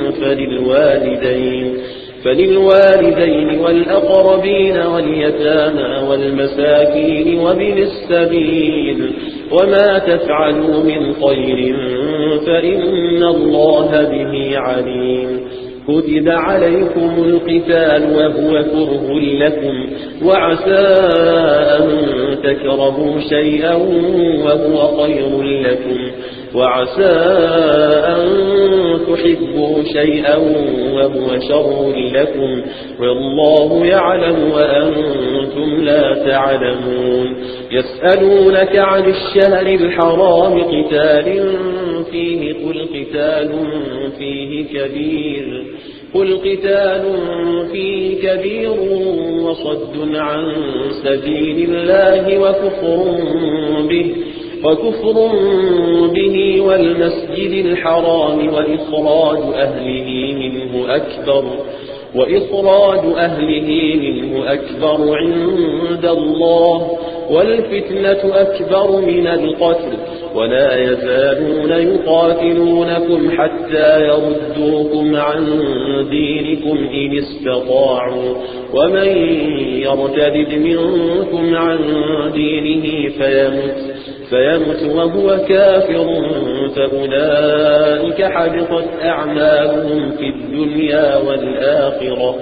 فللوالدين فللوالدين والأقربين واليتامى والمساكين وابن السبيل وما تفعلوا من خير فإن الله به عليم. كتب عليكم القتال وهو كره لكم وعسى أن تكرهوا شيئا وهو خير لكم وعسى أن تحبوا شيئا وهو شر لكم والله يعلم وأنتم لا تعلمون. يسألونك عن الشهر الحرام قتال فيه قل قتال فيه كبير قل قتال فيه كبير وصد عن سبيل الله وكفر به وكفر به والمسجد الحرام وإخراج أهله منه أكبر وإخراج أهله منه أكبر عند الله والفتنة أكبر من القتل ولا يزالون يقاتلونكم حتى يردوكم عن دينكم إن استطاعوا ومن يرتد منكم عن دينه فيمت, فيمت وهو كافر فأولئك حبطت أعمالهم في الدنيا والآخرة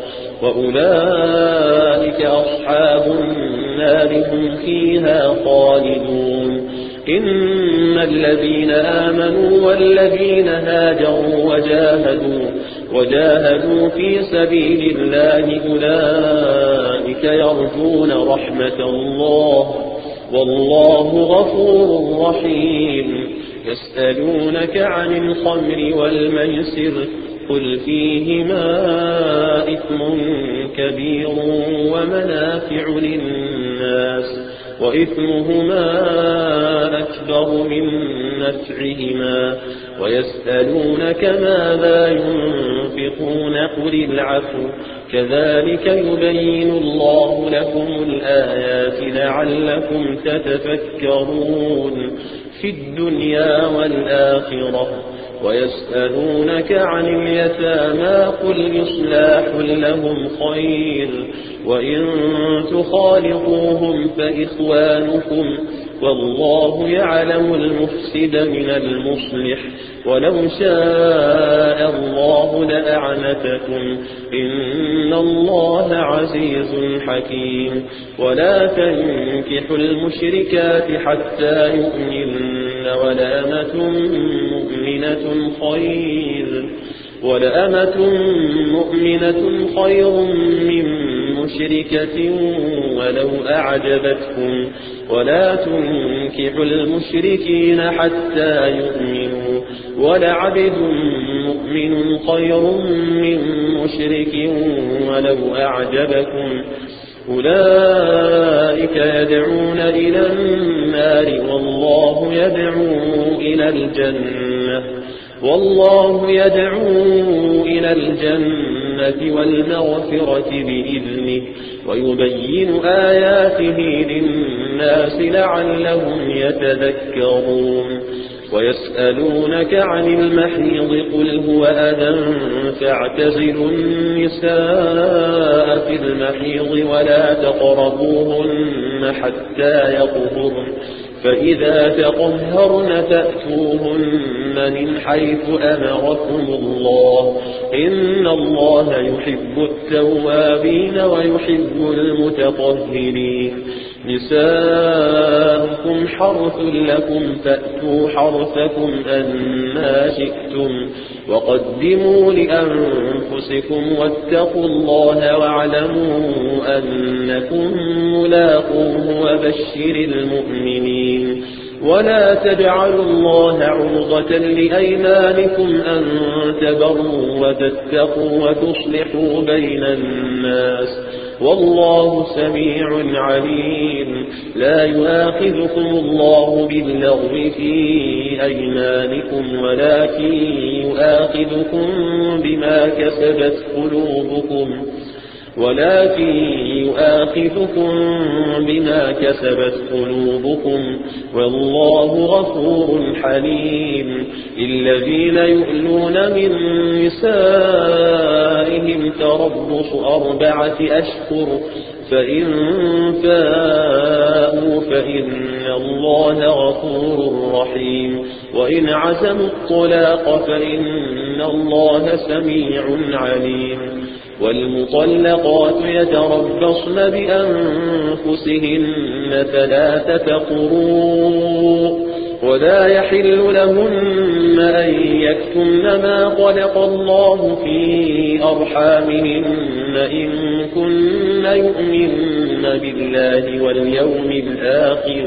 وأولئك أصحاب النار هم فيها خالدون. إن الذين آمنوا والذين هاجروا وجاهدوا, وجاهدوا في سبيل الله أولئك يرجون رحمة الله والله غفور رحيم. يسألونك عن الخمر والميسر قل فيهما إثم كبير ومنافع للناس وإثمهما أكبر من نفعهما ويسألونك ماذا ينفقون قل العفو كذلك يبين الله لكم الآيات لعلكم تتفكرون في الدنيا والآخرة. ويسألونك عن اليتامى قل إصلاح لهم خير وإن تخالطوهم فإخوانكم والله يعلم المفسد من المصلح ولو شاء الله لأعنتكم إن الله عزيز حكيم. ولا تنكحوا المشركات حتى يؤمنن ولأمة مؤمنة خير ولأمة مؤمنة خير من مشركة ولو أعجبتكم ولا تنكحوا المشركين حتى يؤمنوا ولعبد مؤمن خير من مشرك ولو أعجبكم أولئك يدعون إلى النار والله يدعو إلى الجنة والله يدعو إلى الجنة والمغفرة بإذنه ويبين آياته للناس لعلهم يتذكرون. ويسألونك عن المحيض قل هو أذى فاعتزلوا النساء في المحيض ولا تقربوهن حتى يطهرن فإذا تطهرن تأتوهن من حيث أمركم الله إن الله يحب التوابين ويحب المتطهرين. نساؤكم حرث لكم فأتوا حرثكم أنا شئتم وقدموا لأنفسكم واتقوا الله واعلموا أنكم ملاقوه وبشر المؤمنين. ولا تجعلوا الله عرضة لأيمانكم أن تبروا وتتقوا وتصلحوا بين الناس والله سميع عليم. لا يؤاخذكم الله باللغو في أيمانكم ولكن يؤاخذكم بما كسبت قلوبكم ولكن يؤاخذكم بما كسبت قلوبكم والله غفور حليم. الذين يؤلون من نسائهم تربص أربعة أشهر فإن فاءوا فإن الله غفور رحيم. وإن عزموا الطلاق فإن الله سميع عليم. والمطلقات يتربصن بأنفسهن ثلاثة قروء ولا يحل لهن أن يكتمن ما خلق الله في أرحامهن إن كن يؤمن بالله واليوم الآخر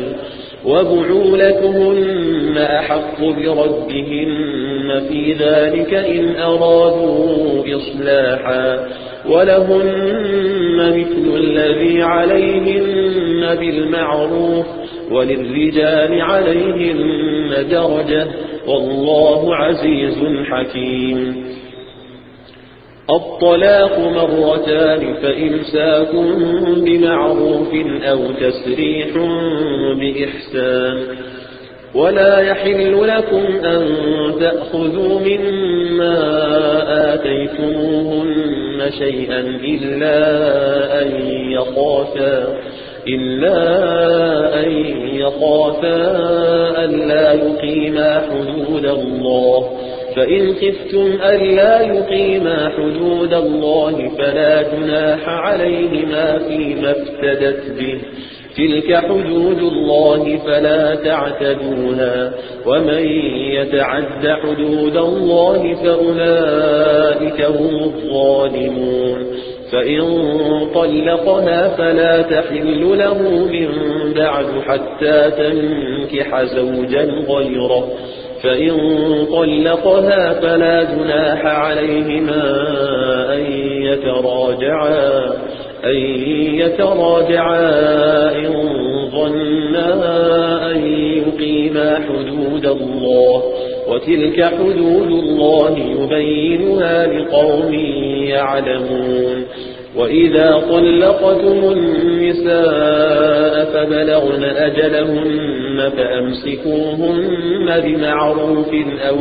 وبعولتهن أحق بردهن في ذلك إن أرادوا إصلاحا ولهن مثل الذي عليهن بالمعروف وللرجال عليهن درجة والله عزيز حكيم. الطلاق مرتان فإمساك بمعروف أو تسريح بإحسان ولا يحل لكم أن تأخذوا مما آتيتموهن شيئا إلا أن يخافا إلا أن يخافا ألا يقيما حدود الله، فإن خفتم ألا يقيما حدود الله فلا جناح عليهما فيما افتدت به، تلك حدود الله فلا تعتدوها، ومن يتعد حدود الله فأولئك هم الظالمون. فإن طلقها فلا تحل له من بعد حتى تنكح زوجا غيره، فإن طلقها فلا جناح عليهما أن يتراجعا أن يتراجعا إن ظنا أن يقيما حدود الله، وتلك حدود الله يبينها لقوم يعلمون. وإذا طلقتم النساء فبلغن أجلهن فأمسكوهن بمعروف أو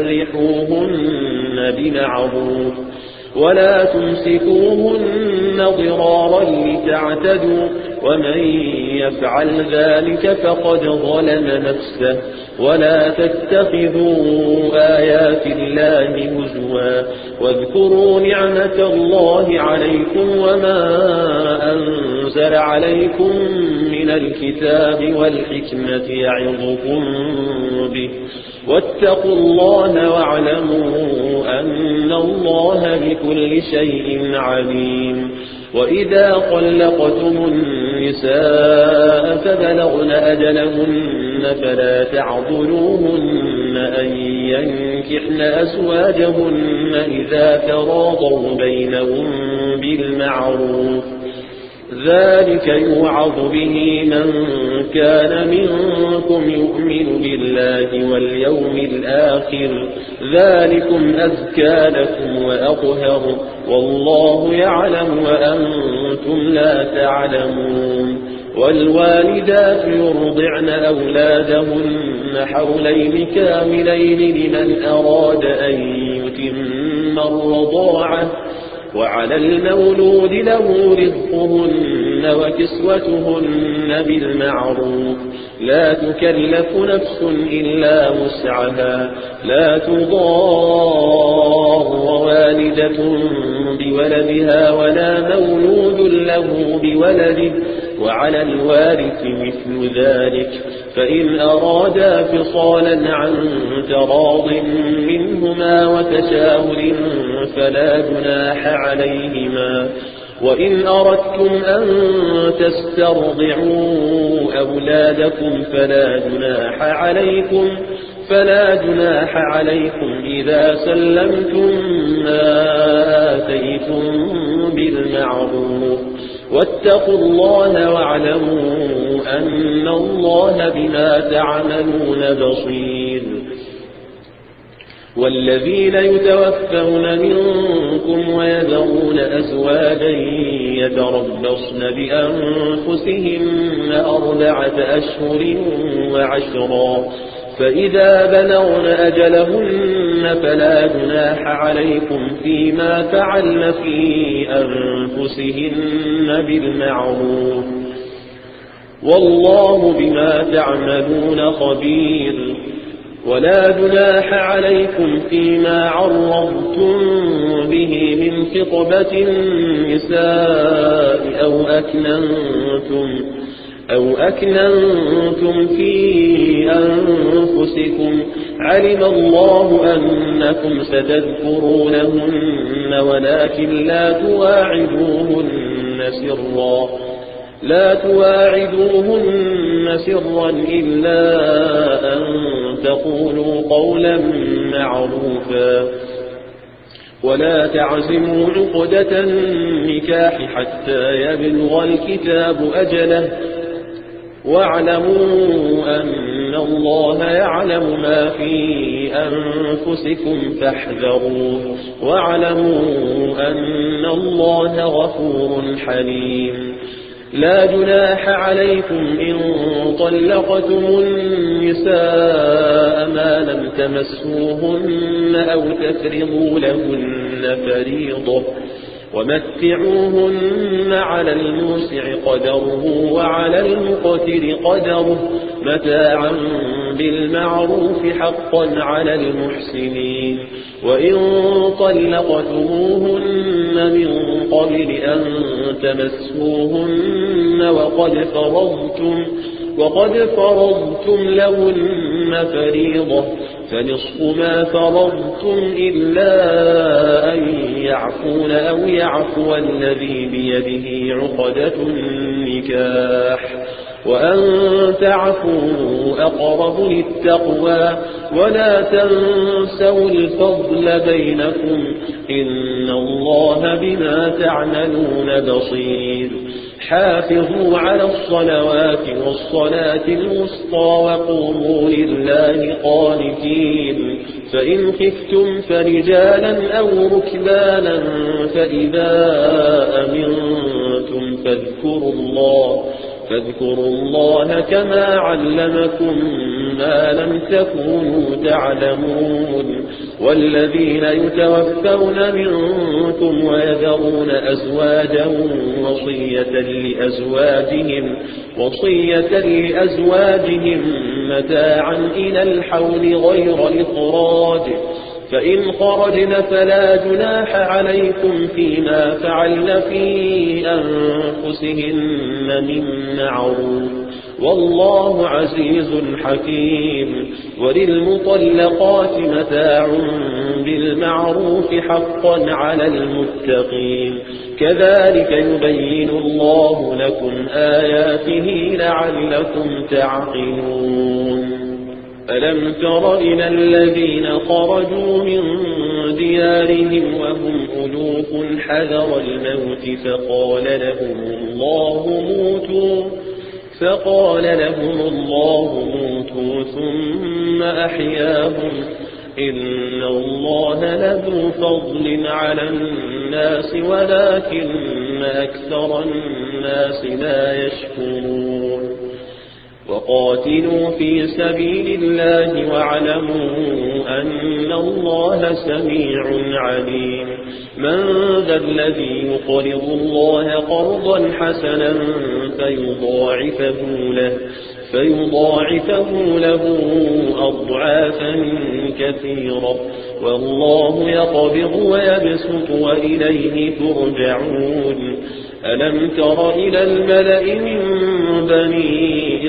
سرحوهن بمعروف، ولا تمسكوهن ضرارا لتعتدوا، ومن يفعل ذلك فقد ظلم نفسه. ولا تتخذوا آيات الله هزوا، واذكروا نعمة الله عليكم وما أنزل عليكم من الكتاب والحكمة يعظكم به، واتقوا الله واعلموا أن الله بكل شيء عليم. وإذا طلقتم النساء فبلغن أجلهن فلا تعضلوهن أن ينكحن أزواجهن إذا تراضوا بينهم بالمعروف، ذلك يوعظ به من كان منكم يؤمن بالله واليوم الآخر، ذلكم أزكى لكم وأطهر، والله يعلم وأنتم لا تعلمون. والوالدات يرضعن أولادهن حولين كاملين لمن أراد أن يتم الرضاعة، وعلى المولود له رزقهن وكسوتهن بالمعروف، لا تكلف نفس إلا وسعها، لا تضار والدة بولدها ولا مولود له بولده، وعلى الوارث مثل ذلك، فإن أرادا فصالا عن تراض منهما وتشاور فلا جناح عليهما. وإن أردتم أن تسترضعوا أولادكم فلا جناح عليكم فلا جناح عليكم إذا سلمتم ما آتيتم بالمعروف، واتقوا الله واعلموا أن الله بما تعملون بصير. والذين يتوفون منكم ويذرون أزواجا يتربصن بأنفسهن أربعة أشهر وعشرا، فإذا بلغن أجلهن فلا جناح عليكم فيما فعلن في أنفسهن بالمعروف، والله بما تعملون خبير. ولا جناح عليكم فيما عرضتم به من خطبة النساء أو أكننتم أو أكننتم في أنفسكم، علم الله أنكم ستذكرونهن ولكن لا تواعدوهن سرا لا تواعدوهن سرا إلا أن تقولوا قولا معروفا، ولا تعزموا عقدة النكاح حتى يبلغ الكتاب أجله، واعلموا أن الله يعلم ما في أنفسكم فاحذروه، واعلموا أن الله غفور حليم. لا جناح عليكم إن طلقتم النساء ما لم تمسوهن أو تفرضوا لهن فريضة ومتعوهن على الموسع قدره وعلى المقتر قدره متاعا بالمعروف حقا على المحسنين. وإن طلقتموهن من قبل أن تمسوهن وقد فرضتم وقد فرضتم لهن فريضة فنصف ما فرضتم إلا أن يعفون أو يعفو الذي بيده عقدة النكاح وأن تعفوا أقرب للتقوى ولا تنسوا الفضل بينكم إن الله بما تعملون بصير. حافظوا على الصلوات والصلاة الوسطى وقوموا لله قانتين. فإن خفتم فرجالا أو ركبانا فإذا أمنتم فاذكروا الله فاذكروا الله كما علمكم ما لم تكونوا تعلمون. والذين يتوفون منكم ويذرون أزواجا وصية لأزواجهم وصية لأزواجهم متاعا إلى الحول غير إخراج فإن خرجن فلا جناح عليكم فيما فعلن في أنفسهن من معروف والله عزيز حكيم. وللمطلقات متاع بالمعروف حقا على المتقين. كذلك يبين الله لكم آياته لعلكم تعقلون. ألم تر إلى الذين خرجوا من ديارهم وهم ألوف حذر الموت فقال لهم الله موتوا فقال لهم الله موتوا ثم أحياهم إن الله لذو فضل على الناس ولكن أكثر الناس لا يشكرون. وقاتلوا في سبيل الله واعلموا أن الله سميع عليم. من ذا الذي يقرض الله قرضا حسنا فيضاعفه له فيضاعفه له أضعافا كثيرة والله يقبض ويبسط وإليه ترجعون. ألم تر إلى الملأ من بني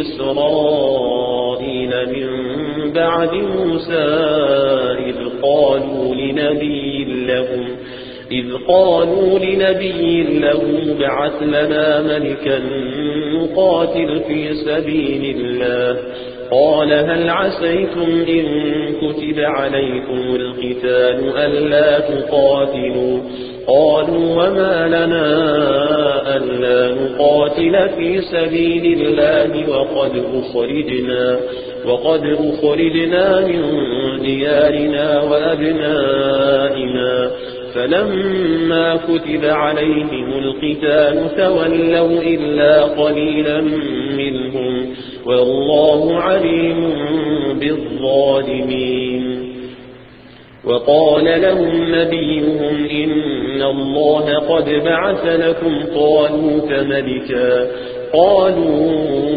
إسرائيل من بعد موسى إذ قالوا لنبي لهم إذ قالوا لنبي له ابعث لنا ملكا نقاتل في سبيل الله قال هل عسيتم إن كتب عليكم القتال ألا تقاتلوا قالوا وما لنا ألا نقاتل في سبيل الله وقد أخرجنا وقد أخرجنا من ديارنا وأبنائنا فلما كتب عليهم القتال تولوا إلا قليلا منهم والله عليم بالظالمين. وقال لهم نبيهم إن الله قد بعث لكم طالوت ملكا قالوا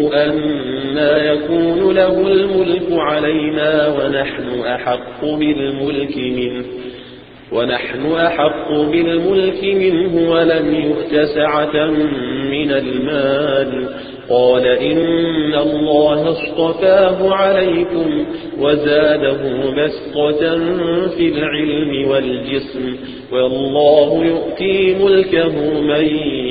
أنى يكون له الملك علينا ونحن أحق بالملك منه ونحن أحق بالملك منه ولم يؤت سعة من المال قال إن الله اصطفاه عليكم وزاده بسطة في العلم والجسم والله يؤتي ملكه من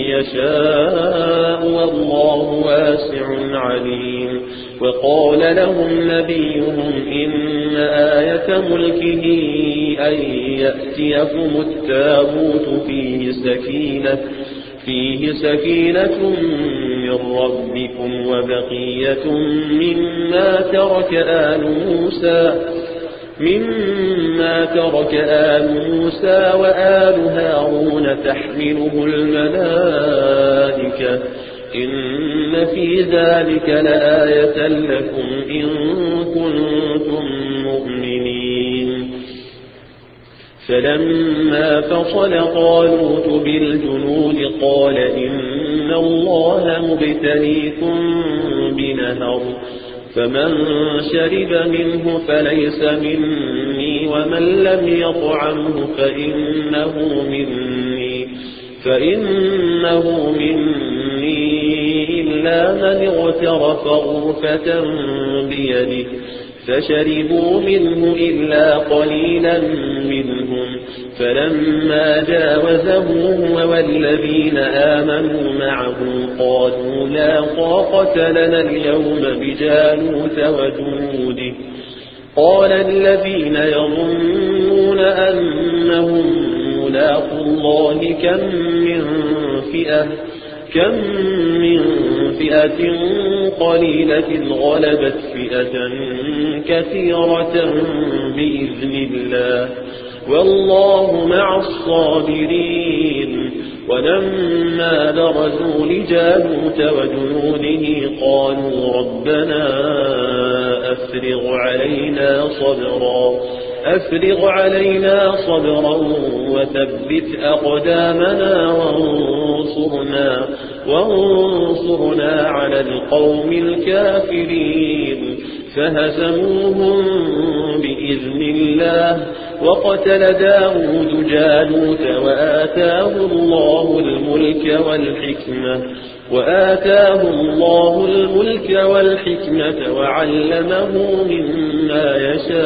يشاء والله واسع عليم. وقال لهم نبيهم إن آية ملكه أن يأتيكم التابوت فيه سكينة فيه سكينة من ربكم وبقية مما ترك آل موسى مما ترك آل موسى وآل هارون تحمله الملائكة إن في ذلك لآية لكم إن كنتم مؤمنين. فلما فصل طالوت بالجنود قال إن الله مبتليكم بنهر فمن شرب منه فليس مني ومن لم يطعمه فإنه مني فإنه مني إلا من اغترف غرفة بيده فشربوا منه إلا قليلا منهم فلما جاوزه هو والذين آمنوا معه قالوا لا طاقة لنا اليوم بجالوت وجنوده قال الذين يظنون أنهم ملاقو الله كم من فئة كم من فئة قليلة غلبت فئة كثيرة بإذن الله والله مع الصابرين. ولما برزوا لجالوت وجنوده قالوا ربنا أفرغ علينا صبرا أفرغ علينا صبرا وثبت أقدامنا وانصرنا, وانصرنا على القوم الكافرين فهزموهم بإذن الله وقتل داود جالوت وآتاه الله الملك والحكمة وآتاه الله الملك والحكمة وعلمه مما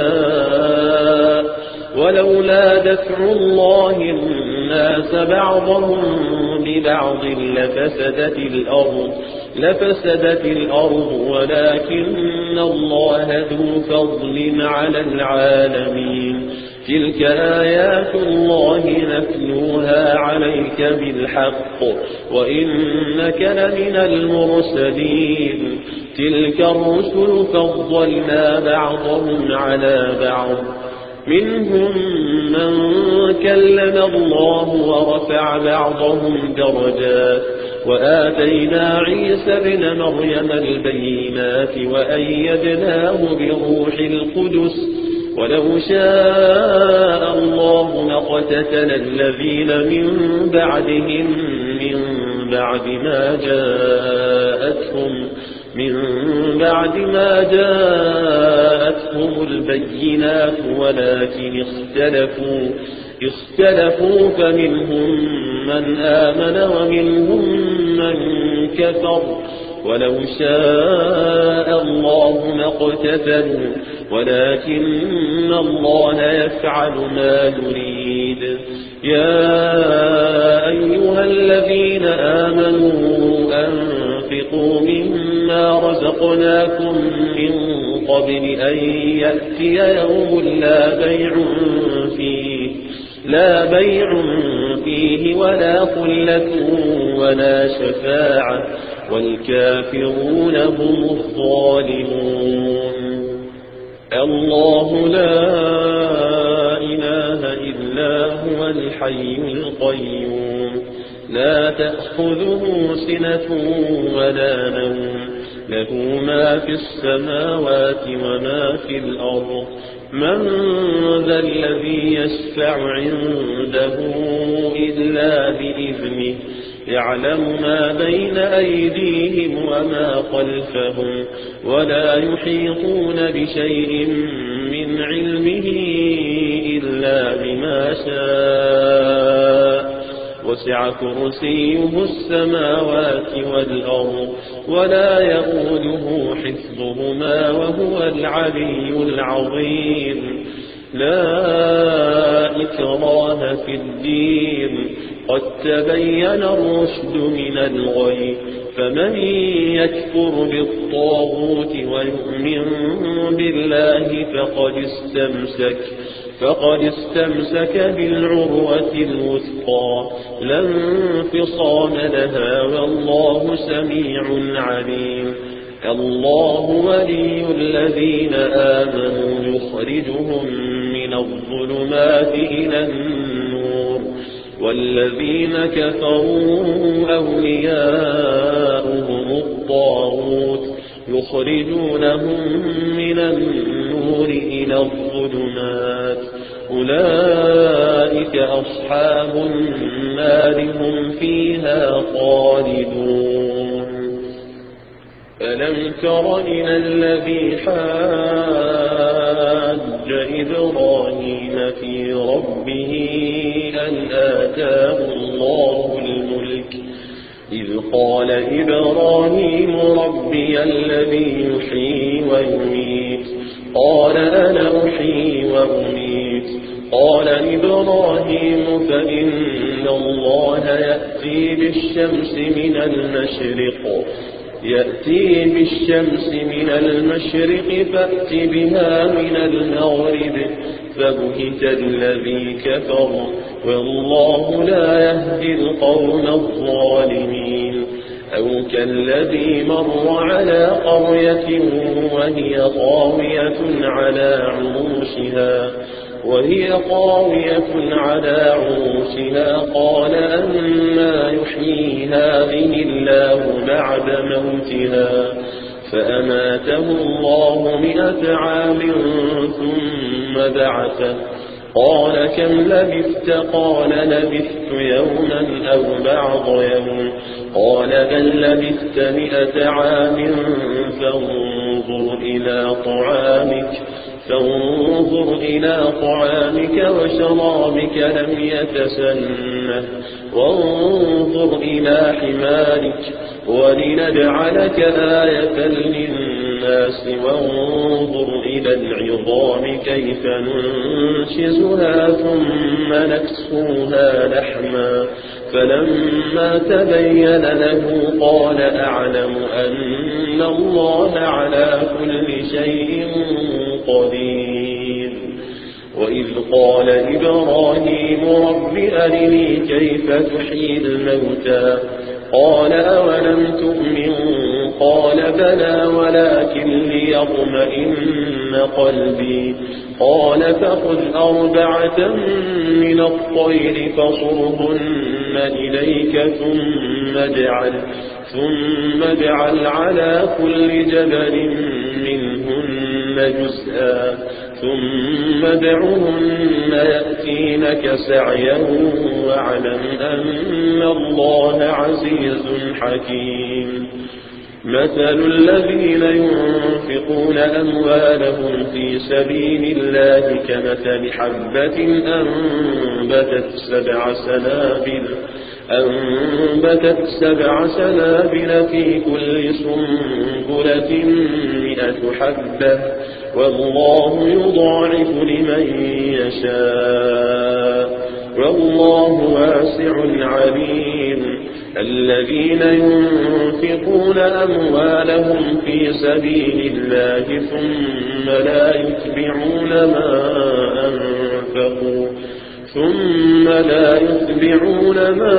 يشاء ولولا دفع الله الناس بعضهم ببعض لفسدت الأرض لفسدت الأرض ولكن الله ذو فضل على العالمين. تلك آيات الله نتلوها عليك بالحق وإنك لمن المرسلين. تلك الرسل فضلنا بعضهم على بعض منهم من كلم الله ورفع بعضهم درجات وآتينا عيسى ابن مريم البينات وأيدناه بروح القدس ولو شاء الله لقتتل الذين من بعدهم من بعد ما جاءتهم من بعد ما جاءتهم البينات ولكن اختلفوا اختلفوا فمنهم من آمن ومنهم من كفر ولو شاء الله ما اقتتلوا ولكن الله يفعل ما يريد. يا أيها الذين آمنوا أنفقوا مما رزقناكم من قبل أن يأتي يوم لا بيع فيه لا بيع فيه ولا خلة ولا شفاعة والكافرون هم الظالمون. الله لا إله إلا هو الحي القيوم لا تأخذه سنة ولا نوم له ما في السماوات وما في الأرض من ذا الذي يشفع عنده إلا بإذنه يعلم ما بين أيديهم وما خلفهم ولا يحيطون بشيء من علمه إلا بما شاء وسع كرسيه السماوات والأرض ولا يؤوده حفظهما وهو العلي العظيم. لا إكراه في الدين قد تبين الرشد من الغي فمن يكفر بالطاغوت ويؤمن بالله فقد استمسك فقد استمسك بالعروة الوثقى لا انفصام لها والله سميع عليم. الله ولي الذين آمنوا يخرجهم من الظلمات إلى النور والذين كفروا أولياء الطاغوت يخرجونهم من النور إلى الظلمات أولئك أصحاب النار هم فيها خالدون. ألم تر إلى الذي حاج إبراهيم في ربه أن آتاه الله الملك إذ قال إبراهيم ربي الذي يحيي ويميت قال أنا أحيي وأميت قال إبراهيم فإن الله يأتي بالشمس من المشرق يأتي بالشمس من المشرق فأت بها من المغرب فبهت الذي كفر والله لا يهدي القوم الظالمين. أو كالذي مر على قرية وهي خاوية على عروشها وهي خاوية على عروشها قال أنى يحيي هذه الله بعد موتها فأماته الله مئة عام ثم بعثه قال كم لبثت قال لبثت يوما أو بعض يوم قال بل لبثت مئة عام فانظر إلى طعامك فانظر إلى طعامك وشرابك لم يتسنه وانظر إلى حمارك ولنجعلك آية للناس وانظر إلى العظام كيف ننشزها ثم نكسوها لحما فلما تبين له قال أعلم أن الله على كل شيء قدير. وإذ قال إبراهيم رب أرني كيف تحيي الموتى قال أولم تؤمن قال بلى ولكن ليطمئن قلبي قال فخذ أربعة من الطير فصرهن إليك ثم اجعل ثم اجعل على كل جبل منهن جزءا ثم ادعهن يأتينك سعيا واعلم أن الله عزيز حكيم. مثل الذين ينفقون أموالهم في سبيل الله كمثل حبة أنبتت سبع سنابل أنبتت سبع سنابل في كل سنبلة مئة حبة والله يضاعف لمن يشاء والله واسع عليم. الذين ينفقون أموالهم في سبيل الله ثم لا يتبعون ما أنفقوا ثم لا يتبعون ما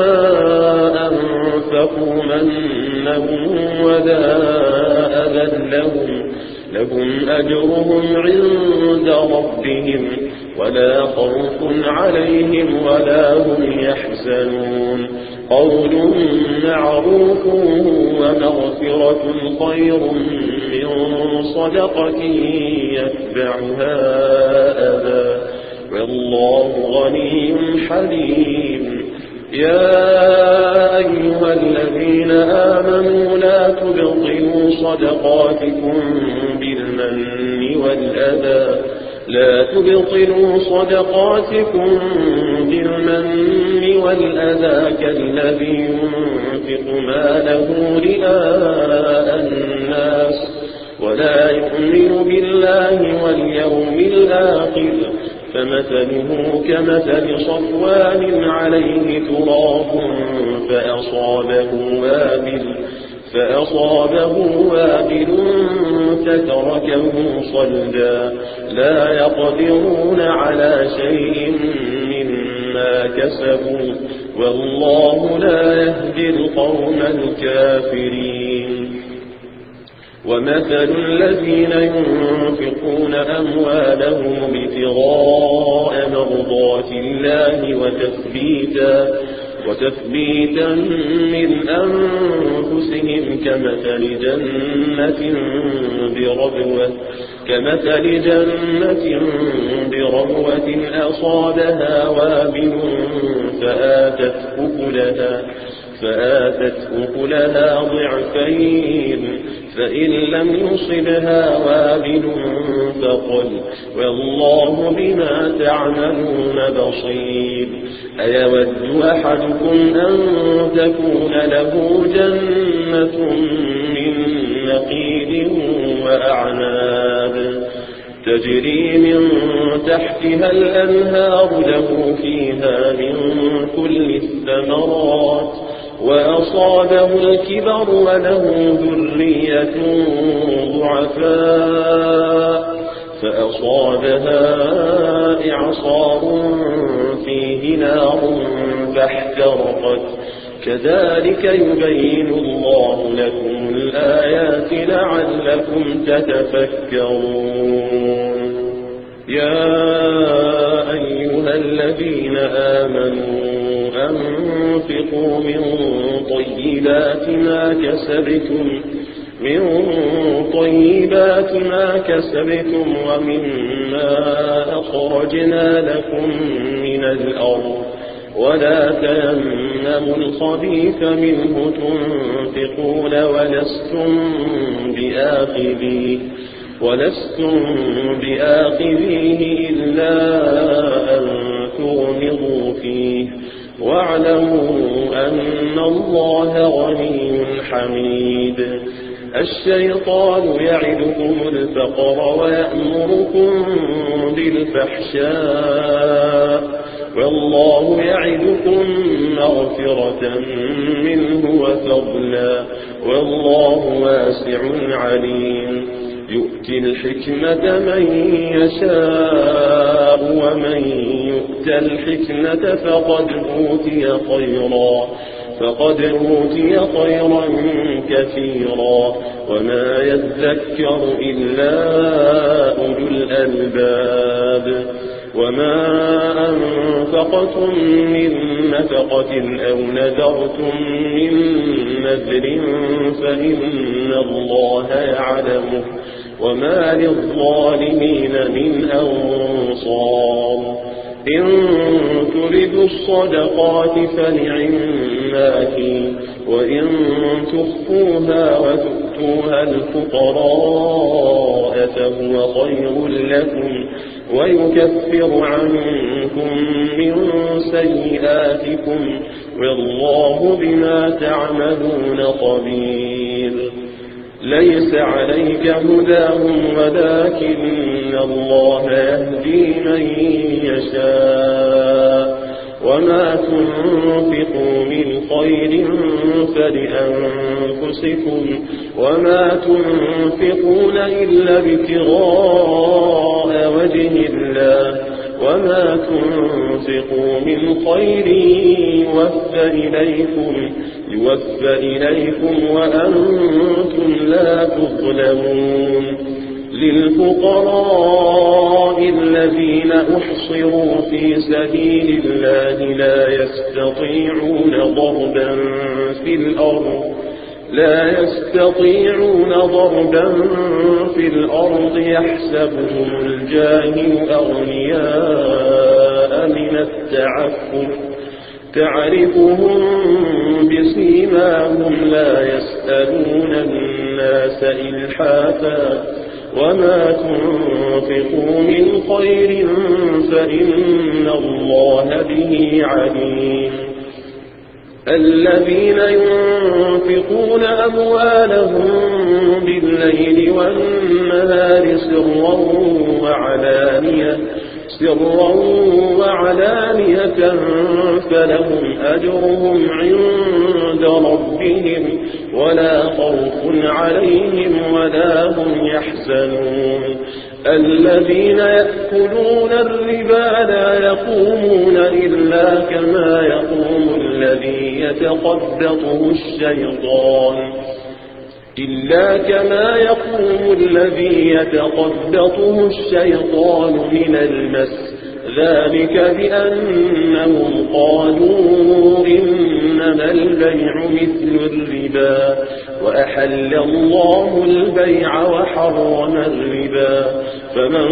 أنفقوا منا ولا أذى لهم لهم أجرهم عند ربهم ولا خوف عليهم ولا هم يحزنون. قول معروف ومغفرة خير من صدقة يتبعها أذى والله غني حليم. يا أيها الذين آمنوا لا تبطلوا صدقاتكم بالمن والأذى لا تبطلوا صدقاتكم بالمن والأذى كالذي ينفق ماله رئاء الناس ولا يؤمن بالله واليوم الآخر فمثله كمثل صفوان عليه تراب فأصابه وابل فأصابه وابل فتركه صلدا لا يقدرون على شيء مما كسبوا والله لا يهدي القوم الكافرين. ومثل الذين ينفقون أموالهم ابتغاء مرضات الله وتثبيتا وتثبيتا من أنفسهم بهم كمثل جنة بربوة كمثل جنة بربوة أصابها وابل فآتت أكلها فآتت أكلها ضعفين فإن لم يصبها وابل فقل والله بما تعملون بصير أيود أحدكم أن تكون له جنة من نخيل وأعناب تجري من تحتها الأنهار له فيها من كل الثمرات وأصابه الكبر وله ذرية ضعفاء فأصابها إعصار فيه نار فاحترقت كذلك يبين الله لكم الآيات لعلكم تتفكرون يا أيها الذين آمنوا أنفقوا من طيبات ما كسبتم من طيبات ما كسبتم ومما أخرجنا لكم من الأرض ولا تيمموا الخبيث منه تنفقون ولستم بآخذيه ولستم بآخذيه إلا أن تغمضوا فيه واعلموا أن الله غني حميد الشيطان يعدكم الفقر ويأمركم بالفحشاء والله يعدكم مغفرة منه وفضلا والله واسع عليم يؤتي الحكمة من يشاء ومن يؤت الحكمة فقد أوتي خيرا فقد أوتي خيرا كثيرا وما يذكر إلا أولو الألباب وما أنفقتم من نفقة أو نذرتم من نذر فإن الله يعلمه وما للظالمين من أنصار إن تردوا الصدقات فنعماك وإن تخفوها وتؤتوها الفقراء فهو خير لكم ويكفر عنكم من سيئاتكم والله بما تعملون خبير ليس عليك هداهم ولكن الله يهدي من يشاء وما تنفقوا من خير فلأنفسكم وما تنفقون إلا ابتغاء وجه الله وما تنفقوا من خير يوفى إليكم يوفى إليكم وأنتم لا تظلمون للفقراء الذين أحصروا في سبيل الله لا يستطيعون ضربا في الأرض لا يستطيعون ضربا في الأرض يحسبهم الجاهل أغنياء من التعفف تعرفهم بسيماهم لا يسألون الناس إلحافا وما تنفقوا من خير فإن الله به عليم الذين ينفقون أموالهم بالليل والنهار سرا وعلانية سرا وعلانية فلهم أجرهم عند ربهم ولا خوف عليهم ولا هم يحزنون الذين يأكلون الربا لا يقومون إلا كما يقوم الذي يتخبطه الشيطان إلا كما يقوم الذي يتخبطه الشيطان من المس ذلك بأنهم قالوا إنما البيع مثل الربا وأحل الله البيع وحرم الربا فمن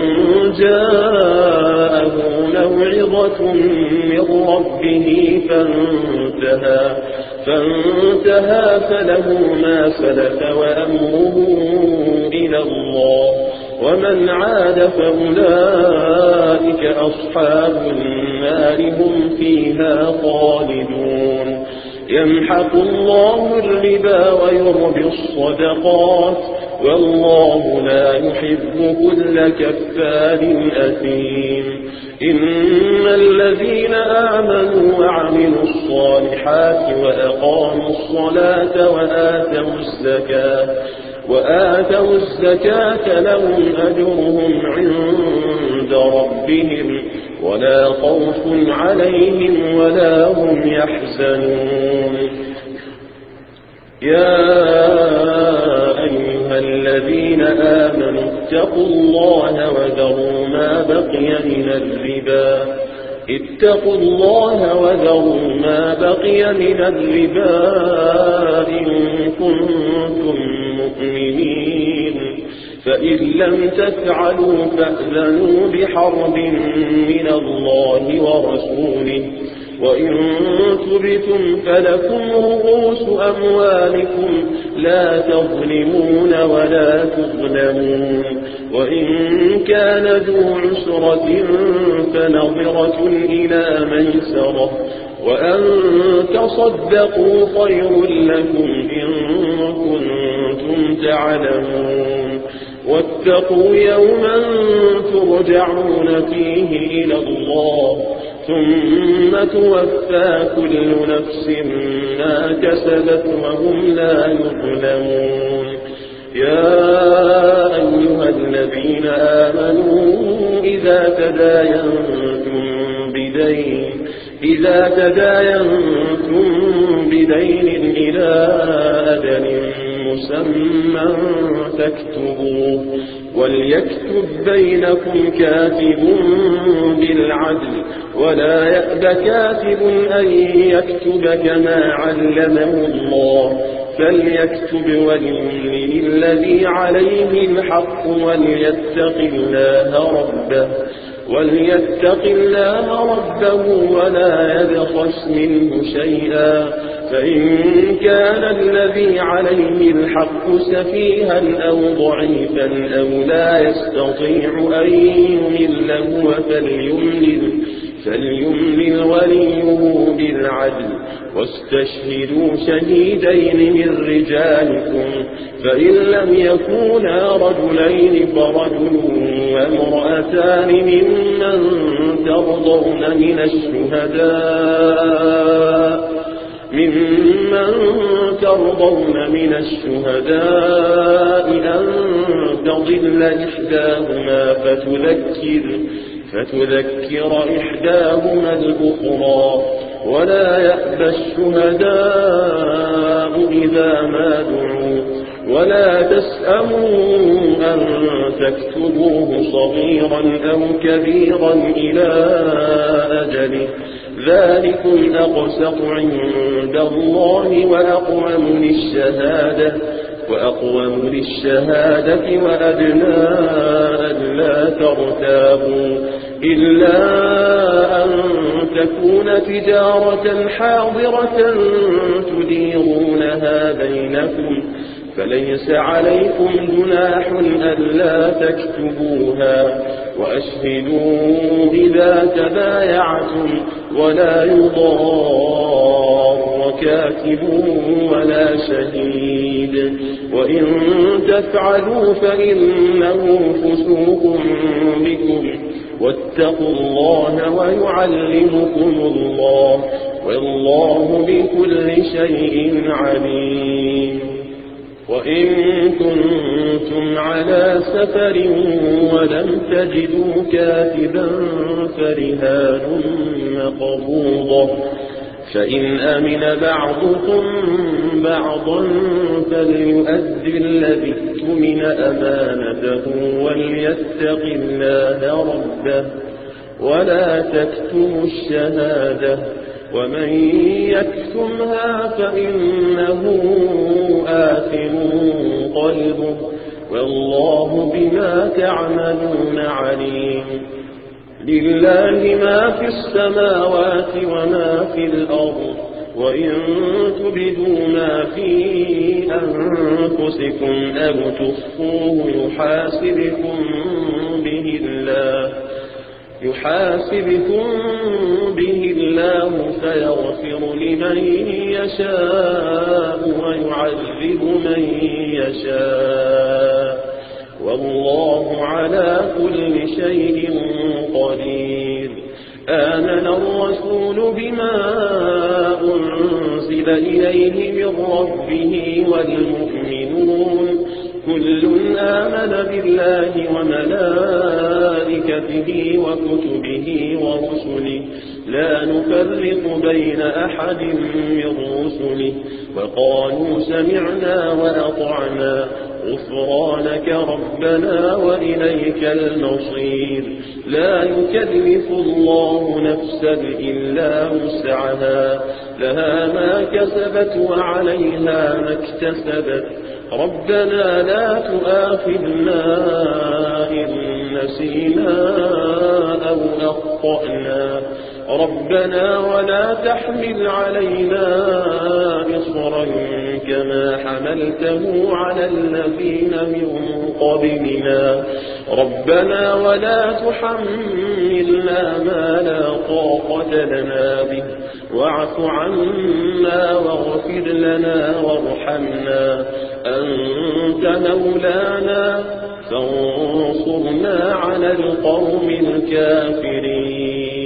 جاءه موعظة من ربه فانتهى فانتهى فله ما سلف وأمره إلى الله ومن عاد فأولئك أصحاب النار هم فيها خالدون يمحق الله الربا ويربي الصدقات والله لا يحب كل كفار أثيم إن الذين آمنوا وعملوا الصالحات وأقاموا الصلاة وآتوا الزكاة وآتوا الزكاة لهم أجرهم عند ربهم ولا خوف عليهم ولا هم يحزنون يا أيها الذين آمنوا اتقوا الله وذروا ما بقي من الربا اتقوا الله وذروا ما بقي من الربا إن كنتم مؤمنين فإن لم تفعلوا فأذنوا بحرب من الله ورسوله وإن تبتم فلكم رؤوس أموالكم لا تظلمون ولا تظلمون وإن كان ذو عسرة فنظرة إلى ميسرة وأن تصدقوا خير لكم إن كنتم تعلمون واتقوا يوما ترجعون فيه إلى الله ثم توفى كل نفس ما كسبت وهم لا يظلمون يا أيها الذين آمنوا إذا تداينتم بدين إذا تداينتم بدين إلى أجل مسمى فاكتبوه وليكتب بينكم كاتب بالعدل ولا يأب كاتب أن يكتب كما علمه الله فليكتب وليملل الذي عليه الحق وليتق الله ربه وليتق الله ربه ولا يبخس منه شيئا فإن كان الذي عليه الحق سفيها أو ضعيفا أو لا يستطيع أن يمل هو فليملل فليملل وليه بالعدل واستشهدوا شهيدين من رجالكم فإن لم يكونا رجلين فرجل وامرأتان ممن ترضون من الشهداء ممن ترضون من الشهداء أن تضل إحداهما فتذكر فتذكر إحداهما الأخرى ولا يأبى الشهداء إذا ما دعوا ولا تسأموا أن تكتبوه صغيرا أو كبيرا إلى أجله ذلكم أقسط عند الله وأقوم للشهادة وأقوم للشهادة وأدنى ألا ترتابوا إلا أن تكون تجارة حاضرة تديرونها بينكم فليس عليكم جناح ألا تكتبوها وأشهدوا إذا تبايعتم ولا يضار كاتب ولا شهيد وإن تفعلوا فإنه فسوق بكم واتقوا الله ويعلمكم الله والله بكل شيء عليم وإن كنتم على سفر ولم تجدوا كاتبا فرهان مقبوضة فإن أمن بعضكم بعضا فليؤدي الذي اؤتمن أمانته وليتق الله ربه ولا تكتموا الشهادة ومن يكتمها فإنه آثم قلبه والله بما تعملون عليم. لله ما في السماوات وما في الأرض وإن تبدوا ما في أنفسكم أو تخفوه يحاسبكم به الله يحاسبكم به الله فيغفر لمن يشاء ويعذب من يشاء والله على كل شيء قدير. آمن الرسول بما أنزل إليه من ربه والمؤمنون كل آمن بالله وملائكته وكتبه ورسله لا نفرق بين أحد من رسله وقالوا سمعنا وأطعنا غفرانك ربنا وإليك المصير. لا يكلف الله نفسا إلا وسعها لها ما كسبت وعليها ما اكتسبت ربنا لا تؤاخذنا إن نسينا أو أخطأنا ربنا ولا تحمل علينا إصرا كما حملته على الذين من قبلنا ربنا ولا تحملنا ما لا طاقة لنا به واعف عنا واغفر لنا وارحمنا أنت مولانا فانصرنا على القوم الكافرين.